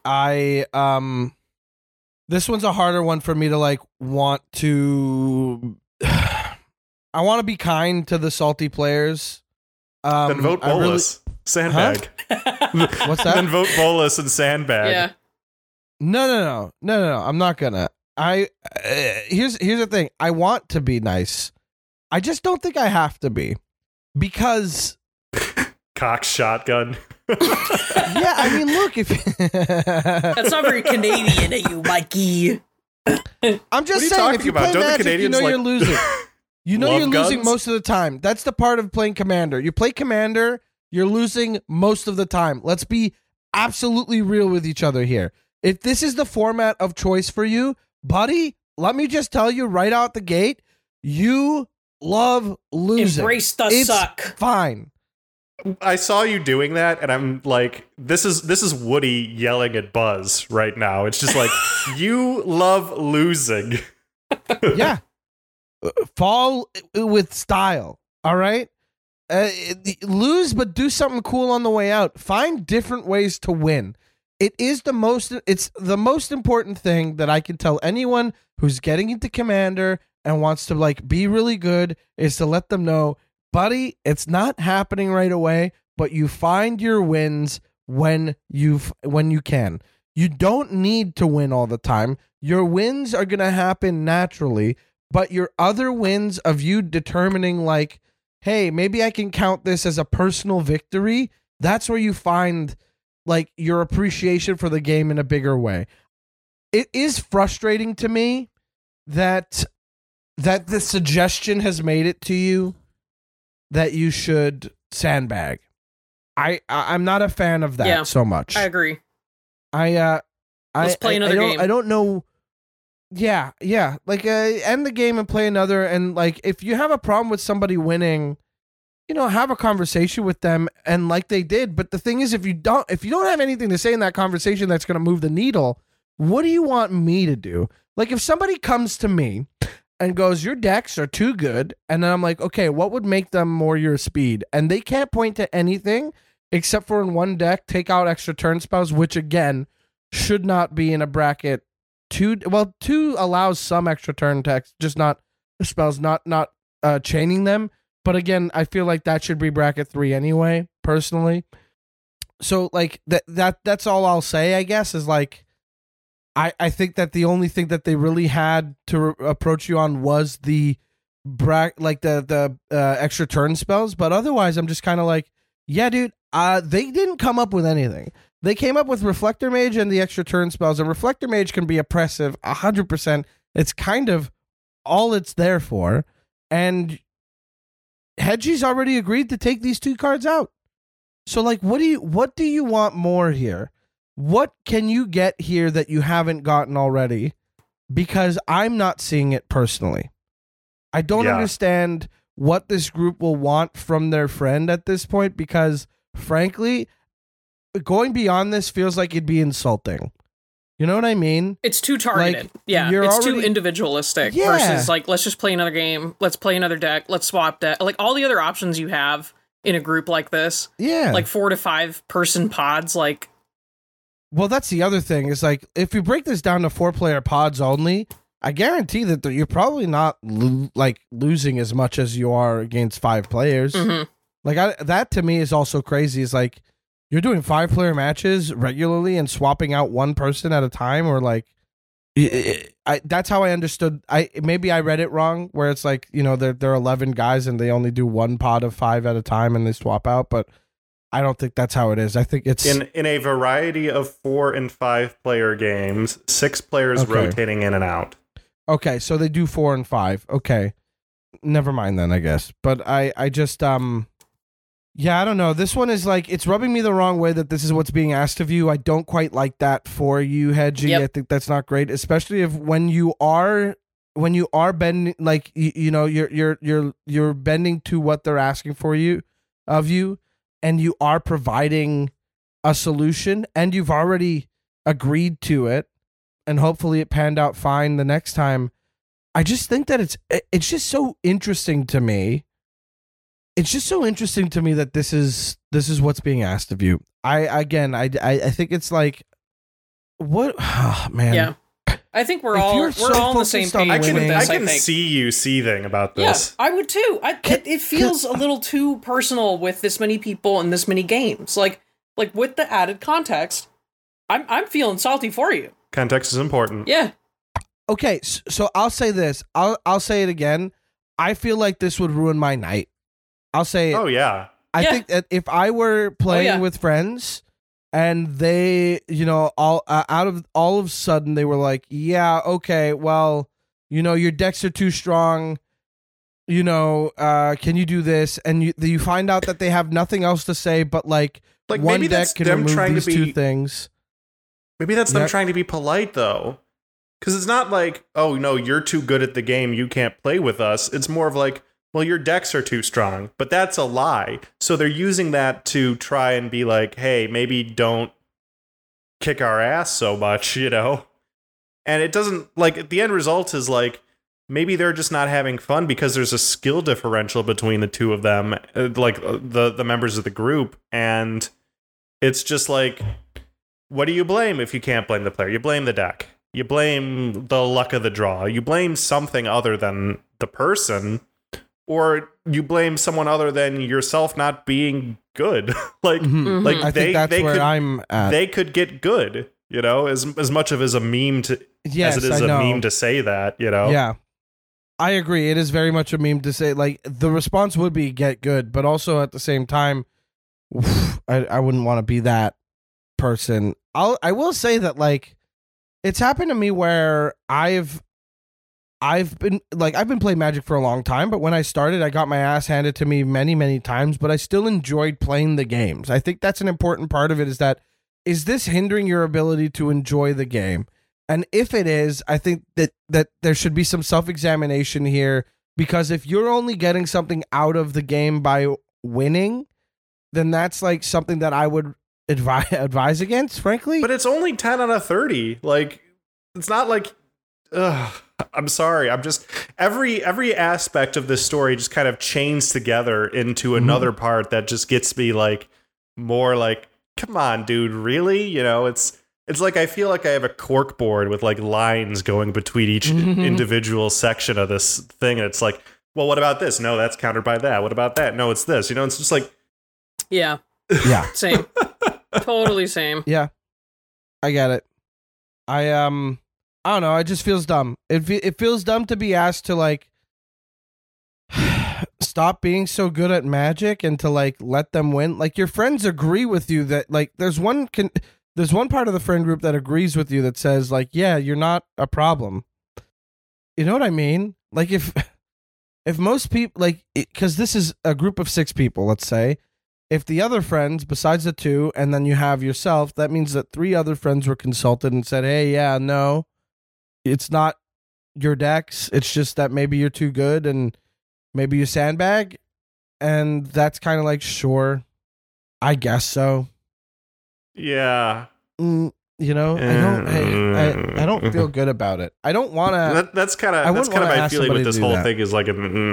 A: this one's a harder one for me to like want to... I want to be kind to the salty players.
C: Then vote Bolas. Sandbag.
A: Huh? What's that?
C: Then vote Bolas and Sandbag.
B: Yeah.
A: No. I'm not gonna. Here's the thing. I want to be nice. I just don't think I have to be, because
C: Cox shotgun.
A: Yeah, I mean, look, if
B: that's not very Canadian of you, Mikey.
A: I'm just saying, if you play Magic, you know you're losing. You know you're losing most of the time. That's the part of playing Commander. You play Commander, you're losing most of the time. Let's be absolutely real with each other here. If this is the format of choice for you, buddy, let me just tell you right out the gate, you love losing.
B: Embrace the suck.
A: Fine.
C: I saw you doing that, and I'm like, this is Woody yelling at Buzz right now. It's just like, you love losing.
A: Yeah. Fall with style. All right. lose, but do something cool on the way out. Find different ways to win. It's the most important thing that I can tell anyone who's getting into Commander and wants to like be really good is to let them know, buddy, it's not happening right away, but you find your wins when you can. You don't need to win all the time. Your wins are going to happen naturally, but your other wins of you determining like, hey, maybe I can count this as a personal victory. That's where you find like your appreciation for the game in a bigger way. It is frustrating to me that the suggestion has made it to you that you should sandbag. I'm not a fan of that so much.
B: I agree.
A: Let's
B: play another game.
A: I don't know. Yeah. Like end the game and play another. And like if you have a problem with somebody winning, have a conversation with them and like they did. But the thing is, if you don't have anything to say in that conversation that's going to move the needle, what do you want me to do? Like if somebody comes to me and goes, your decks are too good, and then I'm like, okay, what would make them more your speed? And they can't point to anything except for in one deck, take out extra turn spells, which again should not be in a bracket. 2 allows some extra turn text, just not spells, not chaining them. But again, I feel like that should be bracket 3 anyway, personally. So like that's all I'll say, I guess, is like I think that the only thing that they really had to approach you on was the the extra turn spells. But otherwise, I'm just kind of like, yeah, dude, they didn't come up with anything. They came up with Reflector Mage and the extra turn spells, and Reflector Mage can be oppressive 100%. It's kind of all it's there for. And Hedgie's already agreed to take these 2 cards out. So like, what do you want more here? What can you get here that you haven't gotten already? Because I'm not seeing it personally. I don't understand what this group will want from their friend at this point, because frankly, going beyond this feels like it'd be insulting. You know what I mean?
B: It's too targeted.
A: Like,
B: it's too individualistic versus like, let's just play another game. Let's play another deck. Let's swap deck. Like all the other options you have in a group like this. Yeah. Like 4 to 5 person pods. Like,
A: well, that's the other thing is like, if you break this down to 4-player pods only, I guarantee that you're probably not losing as much as you are against 5 players. Mm-hmm. Like that to me is also crazy. Is like, you're doing 5-player matches regularly and swapping out one person at a time, or like, that's how I understood. Maybe I read it wrong, where it's like, they're 11 guys and they only do 1 pod of 5 at a time and they swap out. But I don't think that's how it is. I think it's
C: in a variety of 4 and 5 player games, 6 players rotating in and out.
A: Okay, so they do 4 and 5. Okay, never mind then, I guess. But I just yeah, I don't know. This one is like, it's rubbing me the wrong way that this is what's being asked of you. I don't quite like that for you, Hedgie. Yep. I think that's not great, especially if when you are bending, like you're bending to what they're asking of you, and you are providing a solution, and you've already agreed to it, and hopefully it panned out fine the next time. I just think that it's just so interesting to me. It's just so interesting to me that this is what's being asked of you. I think it's like, what? Oh, man.
B: Yeah. I think we're all on the same page with this.
C: I can see you seething about this.
B: Yeah, I would too. It feels a little too personal with this many people and this many games. Like with the added context, I'm feeling salty for you.
C: Context is important.
B: Yeah.
A: Okay, so I'll say this. I'll say it again. I feel like this would ruin my night. I'll say it.
C: Oh, yeah.
A: I think that if I were playing with friends and they, all of a sudden they were like, yeah, okay, well, your decks are too strong. Can you do this? And you find out that they have nothing else to say, but like one deck can remove these 2 things.
C: Maybe that's them trying to be polite, though. Because it's not like, oh, no, you're too good at the game, you can't play with us. It's more of like, well, your decks are too strong, but that's a lie. So they're using that to try and be like, hey, maybe don't kick our ass so much, And it doesn't, like, the end result is like, maybe they're just not having fun because there's a skill differential between the two of them, like the members of the group, and it's just like, what do you blame if you can't blame the player? You blame the deck. You blame the luck of the draw. You blame something other than the person, or you blame someone other than yourself not being good. Like, like
A: I think that's where I'm at.
C: They could get good, you know, as much of as a meme as it is a meme to say that, you know.
A: Yeah, I agree. It is very much a meme to say, like, the response would be get good, but also at the same time, I wouldn't want to be that person. I will say that, like, it's happened to me where I've been playing Magic for a long time, but when I started, I got my ass handed to me many times, but I still enjoyed playing the games. I think that's an important part of it, is this hindering your ability to enjoy the game? And if it is, I think that there should be some self-examination here, because if you're only getting something out of the game by winning, then that's like something that I would advise against, frankly.
C: But it's only 10 out of 30. Like, it's not like, I'm sorry. I'm just, every aspect of this story just kind of chains together into another part that just gets me like more like, come on, dude, really? You know, it's like I feel like I have a cork board with like lines going between each individual section of this thing, and it's like, well, what about this? No, that's countered by that. What about that? No, it's this. You know, it's just like,
B: yeah, same, totally same.
A: Yeah, I get it. I don't know. It just feels dumb. It feels dumb to be asked to like stop being so good at Magic and to like let them win. Like, your friends agree with you that like there's one part of the friend group that agrees with you that says like, yeah, you're not a problem. You know what I mean? Like, if most people, like, because this is a group of 6 people, let's say, if the other friends besides the 2 and then you have yourself, that means that 3 other friends were consulted and said, hey, yeah, no, it's not your decks. It's just that maybe you're too good and maybe you sandbag. And that's kind of like, sure, I guess so.
C: Yeah.
A: You know, I don't feel good about it. I don't want to.
C: That's kind of my feeling with this whole thing is like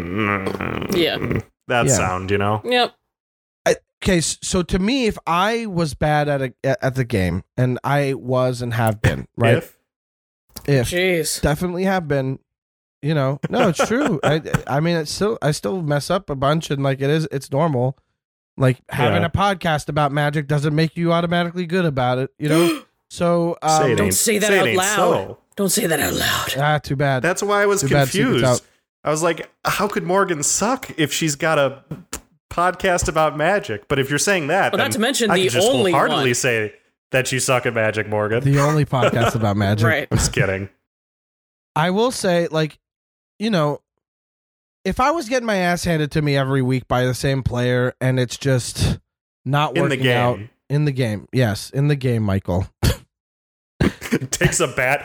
C: that sound, you know.
B: Yep.
A: Okay, so to me, if I was bad at the game, and I was and have been, right? If
B: Jeez.
A: Definitely have been. You know, no, it's true. I mean, I still mess up a bunch, and like it's normal. Like, having a podcast about Magic doesn't make you automatically good about it, you know? So
B: don't say that out loud. So. Don't say that out loud.
A: Too bad.
C: That's why I was confused. I was like, how could Morgan suck if she's got a podcast about Magic? But if you're saying that,
B: well, not to mention
C: I
B: the
C: can just
B: only
C: wholeheartedly
B: one.
C: say that you suck at Magic, Morgan.
A: The only podcast about Magic.
B: Right.
C: I'm just kidding.
A: I will say, like, you know, if I was getting my ass handed to me every week by the same player and it's just not working out in the game. Yes, in the game, Michael.
C: Takes a bat.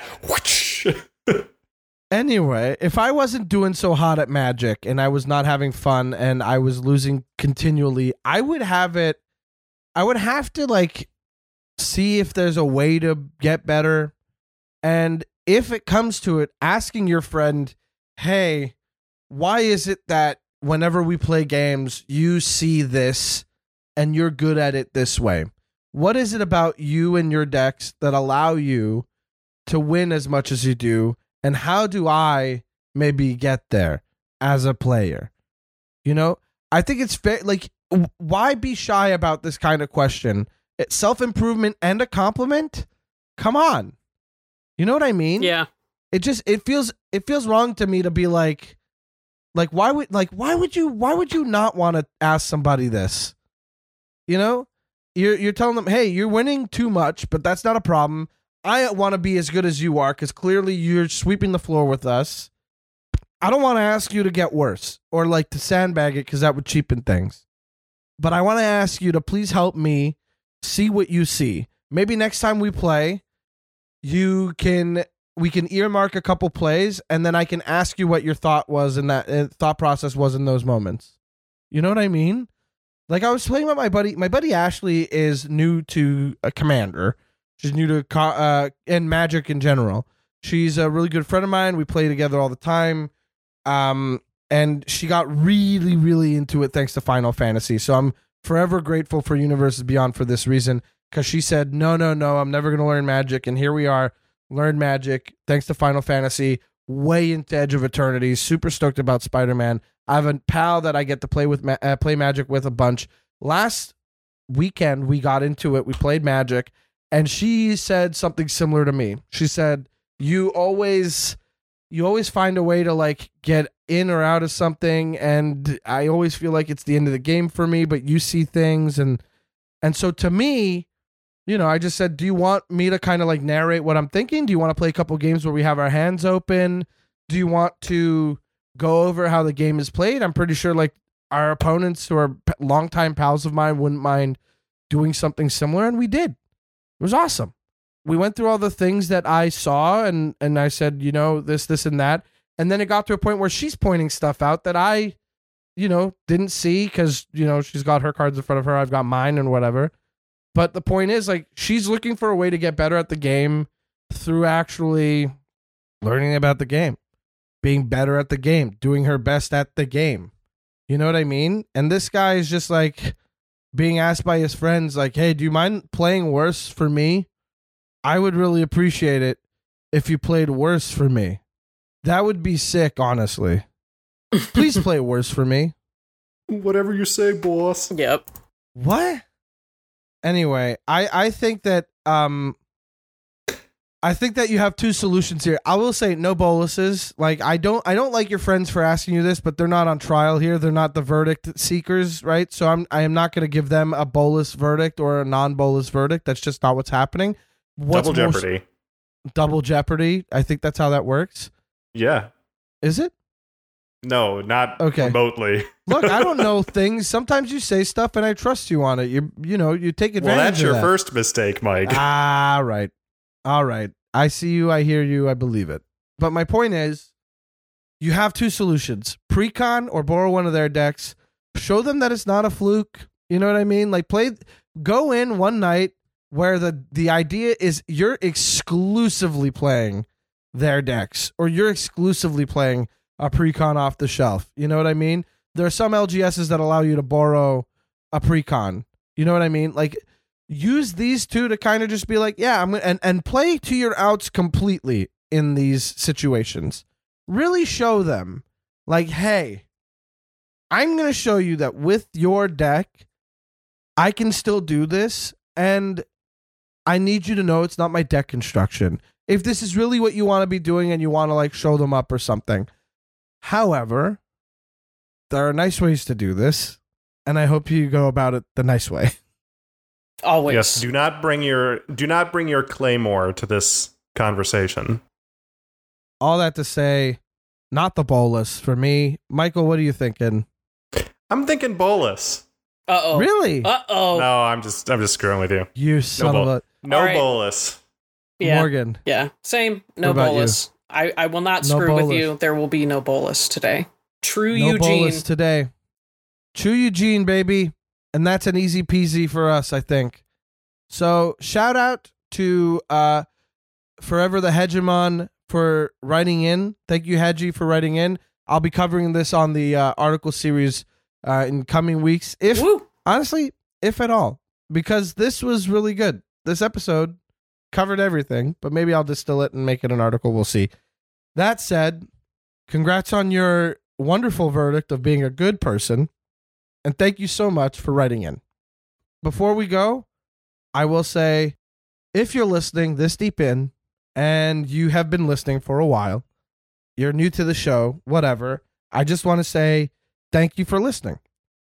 A: Anyway, if I wasn't doing so hot at Magic and I was not having fun and I was losing continually, I would have to like see if there's a way to get better. And if it comes to it, asking your friend, hey, why is it that whenever we play games, you see this and you're good at it this way? What is it about you and your decks that allow you to win as much as you do? And how do I maybe get there as a player? You know, I think it's fair. Like, why be shy about this kind of question? It's self-improvement and a compliment. Come on. You know what I mean?
B: Yeah.
A: It feels wrong to me to be like, why would you not want to ask somebody this? You know, you're telling them, hey, you're winning too much, but that's not a problem. I want to be as good as you are because clearly you're sweeping the floor with us. I don't want to ask you to get worse or like to sandbag it because that would cheapen things. But I want to ask you to please help me see what you see. Maybe next time we play, we can earmark a couple plays, and then I can ask you what your thought was in that thought process was in those moments. You know what I mean? Like, I was playing with my buddy. My buddy Ashley is new to a Commander. She's new to and Magic in general. She's a really good friend of mine. We play together all the time. And she got really, really into it thanks to Final Fantasy. So I'm forever grateful for Universes Beyond for this reason, because she said, no, I'm never going to learn Magic. And here we are, learn Magic thanks to Final Fantasy, way into Edge of Eternity, super stoked about Spider-Man. I have a pal that I get to play Magic with a bunch. Last weekend, we got into it. We played Magic, and she said something similar to me. She said, you always find a way to like get in or out of something, and I always feel like it's the end of the game for me, but you see things. And so to me, I just said, do you want me to kind of like narrate what I'm thinking? Do you want to play a couple games where we have our hands open? Do you want to go over how the game is played? I'm pretty sure like our opponents who are longtime pals of mine wouldn't mind doing something similar, and we did. It was awesome. We went through all the things that I saw, and I said, this, and that. And then it got to a point where she's pointing stuff out that I, didn't see because, she's got her cards in front of her. I've got mine and whatever. But the point is, like, she's looking for a way to get better at the game through actually learning about the game, being better at the game, doing her best at the game. You know what I mean? And this guy is just like being asked by his friends, like, hey, do you mind playing worse for me? I would really appreciate it if you played worse for me. That would be sick, honestly. Please play worse for me.
C: Whatever you say, boss.
B: Yep.
A: What? Anyway, I think that you have two solutions here. I will say no boluses. Like I don't like your friends for asking you this, but they're not on trial here. They're not the verdict seekers, right? So I am not going to give them a bolus verdict or a non-bolus verdict. That's just not what's happening.
C: Double Jeopardy.
A: Double Jeopardy. I think that's how that works.
C: Yeah.
A: Is it?
C: No, not remotely.
A: Look, I don't know things. Sometimes you say stuff and I trust you on it. You take advantage of that.
C: Well, that's your first mistake, Mike.
A: All right. I see you. I hear you. I believe it. But my point is, you have two solutions. Precon or borrow one of their decks. Show them that it's not a fluke. You know what I mean? Like go in one night where the idea is you're exclusively playing their decks, or you're exclusively playing a precon off the shelf. You know what I mean? There are some LGSs that allow you to borrow a precon. You know what I mean? Like, use these two to kind of just be like, yeah, I'm gonna, and play to your outs completely in these situations. Really show them, like, hey, I'm going to show you that with your deck, I can still do this, and I need you to know it's not my deck construction. If this is really what you want to be doing and you want to, like, show them up or something. However, there are nice ways to do this, and I hope you go about it the nice way.
B: Always.
C: Yes, do not bring your Claymore to this conversation.
A: All that to say, not the bolus for me. Michael, what are you thinking?
C: I'm thinking bolus.
B: Uh-oh.
A: Really?
B: Uh-oh.
C: No, I'm just screwing with you.
A: You son of a...
C: No
B: right.
C: bolus.
B: Yeah.
A: Morgan.
B: Yeah. Same. No
A: What about
B: bolus. I will not
A: No
B: screw
A: bolus.
B: with you. There will be no bolus today. True
A: No
B: Eugene.
A: bolus today. True Eugene, baby. And that's an easy peasy for us, I think. So shout out to Forever the Hegemon for writing in. Thank you, Hedgie, for writing in. I'll be covering this on the article series in coming weeks. Honestly, if at all. Because this was really good. This episode covered everything, but maybe I'll distill it and make it an article. We'll see. That said, congrats on your wonderful verdict of being a good person. And thank you so much for writing in. Before we go, I will say, if you're listening this deep in and you have been listening for a while, you're new to the show, whatever, I just want to say thank you for listening.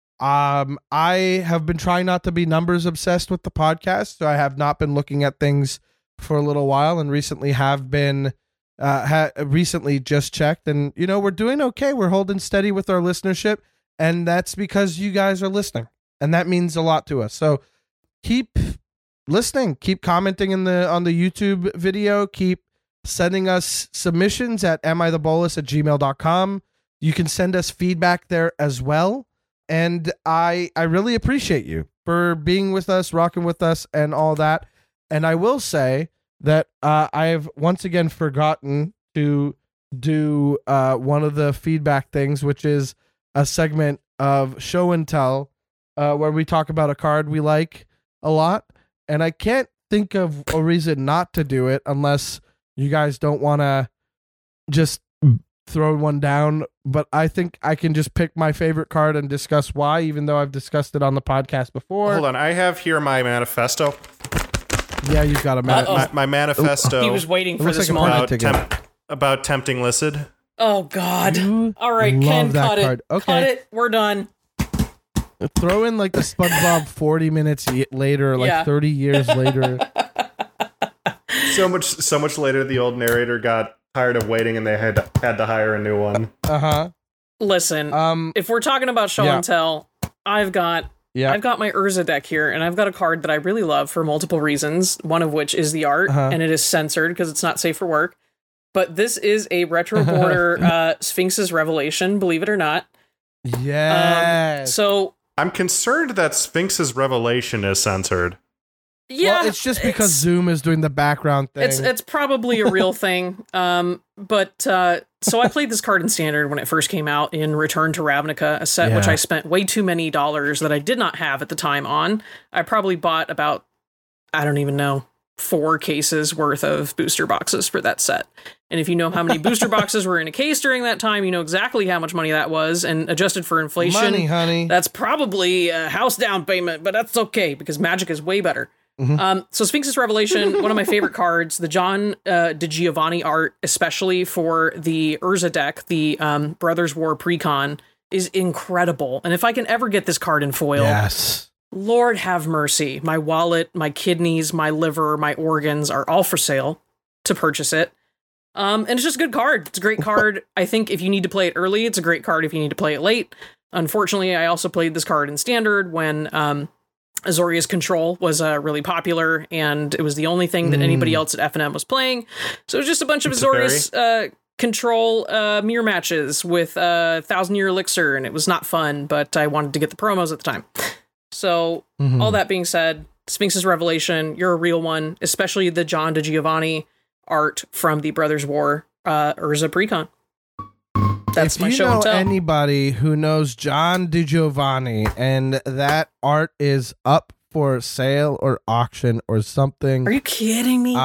A: I have been trying not to be numbers obsessed with the podcast, so I have not been looking at things for a little while, and recently have been recently just checked, and we're doing okay. We're holding steady with our listenership, and that's because you guys are listening, and that means a lot to us. So keep listening, keep commenting on the YouTube video, keep sending us submissions at amithebolus@gmail.com. You can send us feedback there as well. And I really appreciate you for being with us, rocking with us, and all that. And I will say that I have once again forgotten to do one of the feedback things, which is a segment of show and tell, where we talk about a card we like a lot. And I can't think of a reason not to do it unless you guys don't want to just throw one down. But I think I can just pick my favorite card and discuss why, even though I've discussed it on the podcast before.
C: Hold on, I have here my manifesto.
A: Yeah, you've got a minute.
C: My manifesto.
B: He was waiting for this
A: like a
B: moment.
A: party ticket.
C: About tempting Lycid.
B: Oh God!
A: You
B: All right,
A: love
B: Ken,
A: that
B: cut
A: card.
B: it.
A: Okay.
B: Cut it. We're done.
A: Throw in like the SpongeBob 40 minutes later, like
B: Yeah.
A: 30 years later.
C: So much later, the old narrator got tired of waiting, and they had to hire a new one.
B: Listen, if we're talking about show
A: Yeah.
B: and tell, I've got my Urza deck here, and I've got a card that I really love for multiple reasons. One of which is the art, and it is censored because it's not safe for work. But this is a Retro Border Sphinx's Revelation, believe it or not.
A: Yes.
B: So
C: I'm concerned that Sphinx's Revelation is censored.
B: yeah,
A: well, it's just because Zoom is doing the background thing.
B: it's probably a real thing. So I played this card in Standard when it first came out in Return to Ravnica, a set which
A: Yeah.
B: I spent way too many dollars that I did not have at the time on. I probably bought about, I don't even know, 4 cases worth of booster boxes for that set. And if you know how many booster boxes were in a case during that time, you know exactly how much money that was. And adjusted for inflation,
A: Money, honey.
B: that's probably a house down payment, but that's okay because Magic is way better. So Sphinx's Revelation, one of my favorite cards, the John DiGiovanni art, especially for the Urza deck, the Brothers War Precon, is incredible. And if I can ever get this card in foil,
A: Yes.
B: Lord have mercy. My wallet, my kidneys, my liver, my organs are all for sale to purchase it. And it's just a good card. It's a great card. I think if you need to play it early, it's a great card if you need to play it late. Unfortunately, I also played this card in Standard when Azorius Control was really popular, and it was the only thing that anybody else at FNM was playing. So it was just a bunch of Azorius Control mirror matches with 1,000-year Elixir, and it was not fun, but I wanted to get the promos at the time. So all that being said, Sphinx's Revelation, you're a real one, especially the John DiGiovanni art from the Brothers War Urza Precon. That's my show and tell.
A: If you know anybody who knows John DiGiovanni and that art is up for sale or auction or something,
B: Are you kidding me?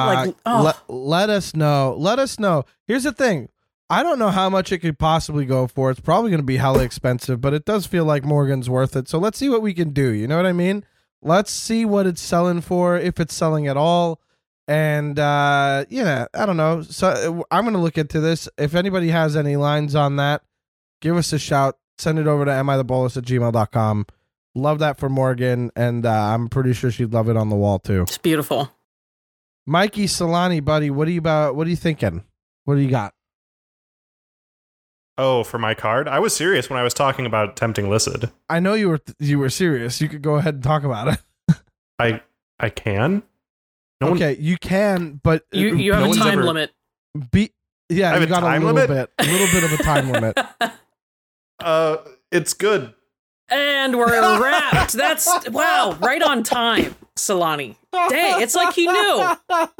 A: let us know. Let us know. Here's the thing. I don't know how much it could possibly go for. It's probably going to be hella expensive, but it does feel like Morgan's worth it. So let's see what we can do. You know what I mean? Let's see what it's selling for, if it's selling at all. And, yeah, I don't know. So I'm going to look into this. If anybody has any lines on that, give us a shout. Send it over to amithebolus@gmail.com. Love that for Morgan. And I'm pretty sure she'd love it on the wall, too.
B: It's beautiful.
A: Mikey Solani, buddy, what are you thinking? What do you got?
C: Oh, for my card? I was serious when I was talking about tempting Lycid.
A: I know you were serious. You could go ahead and talk about it.
C: I can? No
A: okay, you can, but
B: You have
C: no
B: a
C: one's
B: time
C: ever-
B: limit.
A: Yeah,
C: I have
A: you
C: a
A: got
C: time
A: a little
C: limit?
A: bit, a little bit of a time limit.
C: It's good.
B: And we're wrapped. That's, wow, right on time, Solani. Dang, it's like he knew.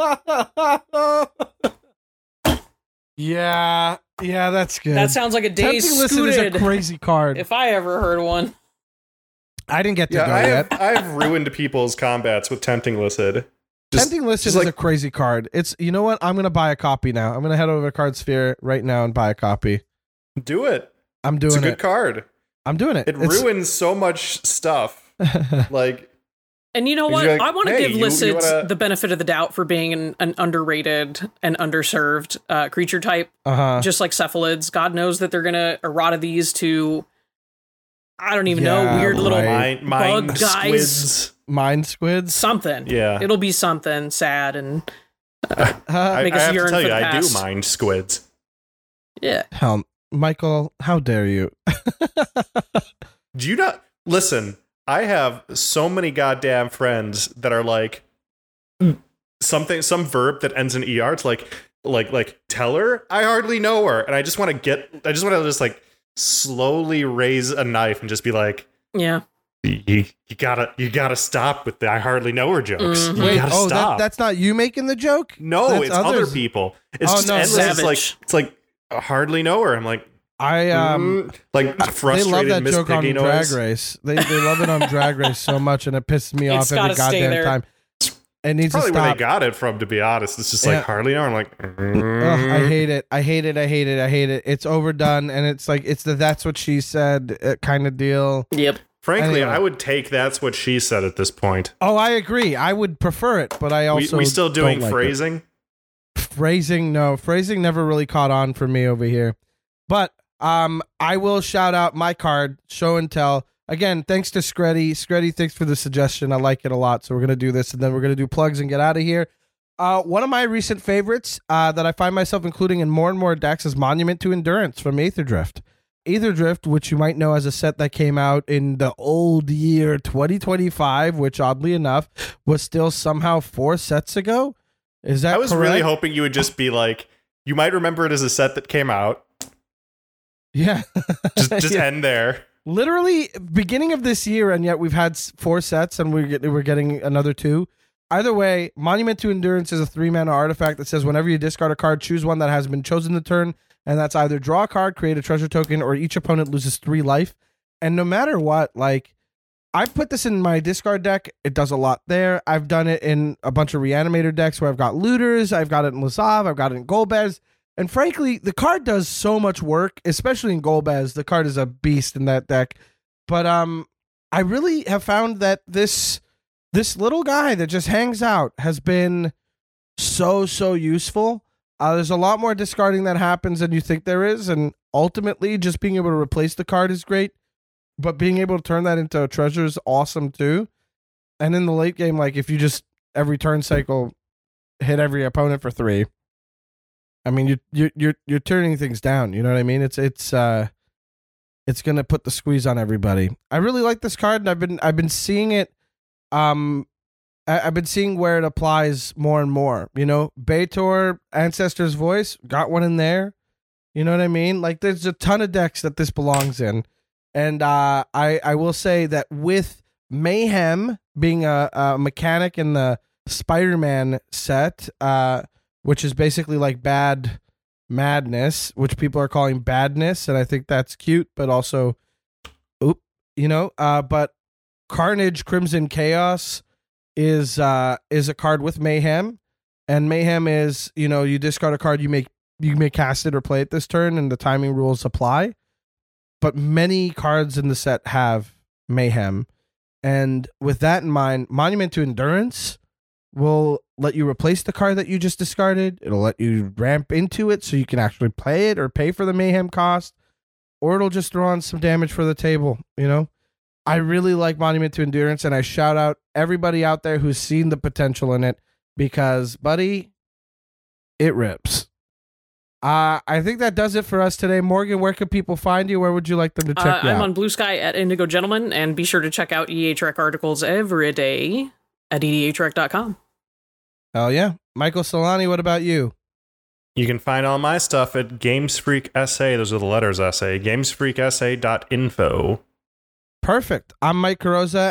A: Yeah, that's good.
B: That sounds like a day
A: Tempting Listen is a
B: scooted,
A: crazy card.
B: if I ever heard one.
A: I didn't get to go yet.
C: I've ruined people's combats with tempting Lycid.
A: Tempting Listen is a crazy card. It's, you know what? I'm going to buy a copy now. I'm going to head over to Card Sphere right now and buy a copy.
C: Do it.
A: I'm doing
C: It's a
A: it.
C: good card.
A: I'm doing it.
C: It ruins so much stuff. Like,
B: And you know what?
C: You're like,
B: I want to
C: hey,
B: give
C: you
B: Lycid
C: wanna-
B: the benefit of the doubt for being an underrated and underserved creature type,
A: Uh-huh.
B: just like cephalids. God knows that they're going to errata these to, I don't even
A: Yeah,
B: know, weird little
A: right.
C: mine
B: bug guys.
C: squids.
A: Mind squids.
B: Something.
C: Yeah.
B: It'll be something sad and
C: I
B: make us
C: have to
B: yearn
C: tell
B: for
C: you,
B: the
C: I do
B: past.
C: mind squids.
B: yeah.
A: Hell, Michael, how dare you?
C: Do you not listen? I have so many goddamn friends that are like some verb that ends in er. It's like tell her I hardly know her, and I just want to like slowly raise a knife and just be like,
B: Yeah.
C: you gotta stop with the I hardly know her jokes.
B: Mhm.
C: You
A: Wait,
C: gotta stop.
A: that's not you making the joke?
C: No,
A: That's
C: it's other
A: others.
C: people. It's
A: Oh,
C: just
A: no,
C: endless.
B: savage.
C: It's like hardly know her. I'm like, like
A: they
C: frustrated
A: love that
C: Miss
A: joke on
C: Piggy noise.
A: Drag Race. They love it on Drag Race so much, and it pisses me off every
B: gotta stay
A: goddamn
B: there.
A: time. It needs
C: Probably
A: to
C: where
A: stop.
C: they got it from, to be honest. It's just
A: Yeah.
C: like hardly know. I'm like,
A: Ugh, I hate it. I hate it. I hate it. I hate it. It's overdone, and it's like it's the "that's what she said" kind of deal.
B: Yep.
C: Frankly,
A: Anyway.
C: I would take that's what she said at this point.
A: Oh, I agree. I would prefer it, but I also
C: we still doing
A: don't like it.
C: phrasing?
A: Phrasing, no. Phrasing never really caught on for me over here. But I will shout out my card, Show and Tell. Again, thanks to Screddy. Screddy, thanks for the suggestion. I like it a lot. So we're going to do this, and then we're going to do plugs and get out of here. One of my recent favorites that I find myself including in more and more decks is Monument to Endurance from Aetherdrift. Aetherdrift, which you might know as a set that came out in the old year 2025, which oddly enough was still somehow 4 sets ago. Is that
C: I was
A: correct?
C: really hoping you would just be like, you might remember it as a set that came out.
A: Yeah.
C: Just
A: Yeah.
C: end there.
A: Literally beginning of this year, and yet we've had 4 sets, and we're getting another 2. Either way, Monument to Endurance is a 3-mana artifact that says whenever you discard a card, choose one that has been chosen to turn, and that's either draw a card, create a treasure token, or each opponent loses 3 life. And no matter what, like, I've put this in my discard deck. It does a lot there. I've done it in a bunch of Reanimator decks where I've got Looters, I've got it in Lazav, I've got it in Golbez. And frankly, the card does so much work, especially in Golbez. The card is a beast in that deck. But I really have found that this little guy that just hangs out has been so useful. There's a lot more discarding that happens than you think there is, and ultimately just being able to replace the card is great, but being able to turn that into a treasure is awesome too. And in the late game, like if you just every turn cycle hit every opponent for 3, I mean you're turning things down. You know what I mean? It's gonna put the squeeze on everybody. I really like this card, and I've been seeing it. I've been seeing where it applies more and more. You know, Baator, Ancestor's Voice, got one in there. You know what I mean? Like there's a ton of decks that this belongs in. And I will say that with Mayhem being a mechanic in the Spider-Man set, which is basically like bad madness, which people are calling badness, and I think that's cute, but also, but Carnage Crimson Chaos is a card with Mayhem, and Mayhem is, you discard a card, you may cast it or play it this turn, and the timing rules apply. But many cards in the set have Mayhem, and with that in mind, Monument to Endurance will let you replace the card that you just discarded. It'll let you ramp into it so you can actually play it or pay for the Mayhem cost, or it'll just throw on some damage for the table, I really like Monument to Endurance, and I shout out everybody out there who's seen the potential in it, because, buddy, it rips. I think that does it for us today. Morgan, where can people find you? Where would you like them to check you out?
B: I'm on Blue Sky at Indigo Gentleman, and be sure to check out EHREC articles every day at edhrec.com.
A: Hell yeah. Michael Solani, what about you?
C: You can find all my stuff at GamesFreak SA. Those are the letters SA. GamesFreakSA.info.
A: Perfect. I'm Mike Carrozza,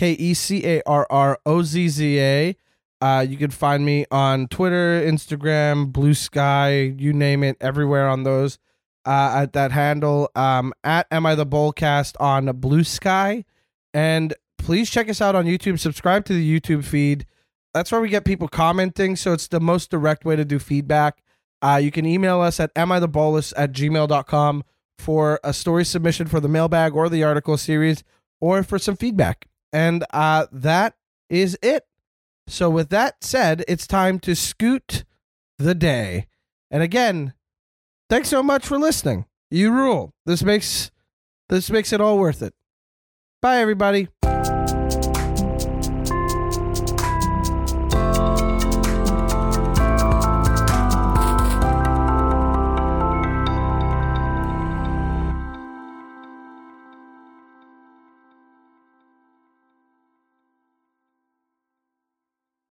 A: MikeCarrozza. You can find me on Twitter, Instagram, Blue Sky, you name it, everywhere on those at that handle. At Am I the Bullcast on Blue Sky. And please check us out on YouTube. Subscribe to the YouTube feed. That's where we get people commenting, so it's the most direct way to do feedback. You can email us at amithebolus@gmail.com for a story submission for the mailbag or the article series, or for some feedback. And that is it. So with that said, it's time to scoot the day. And again, thanks so much for listening. You rule. This makes it all worth it. Bye, everybody.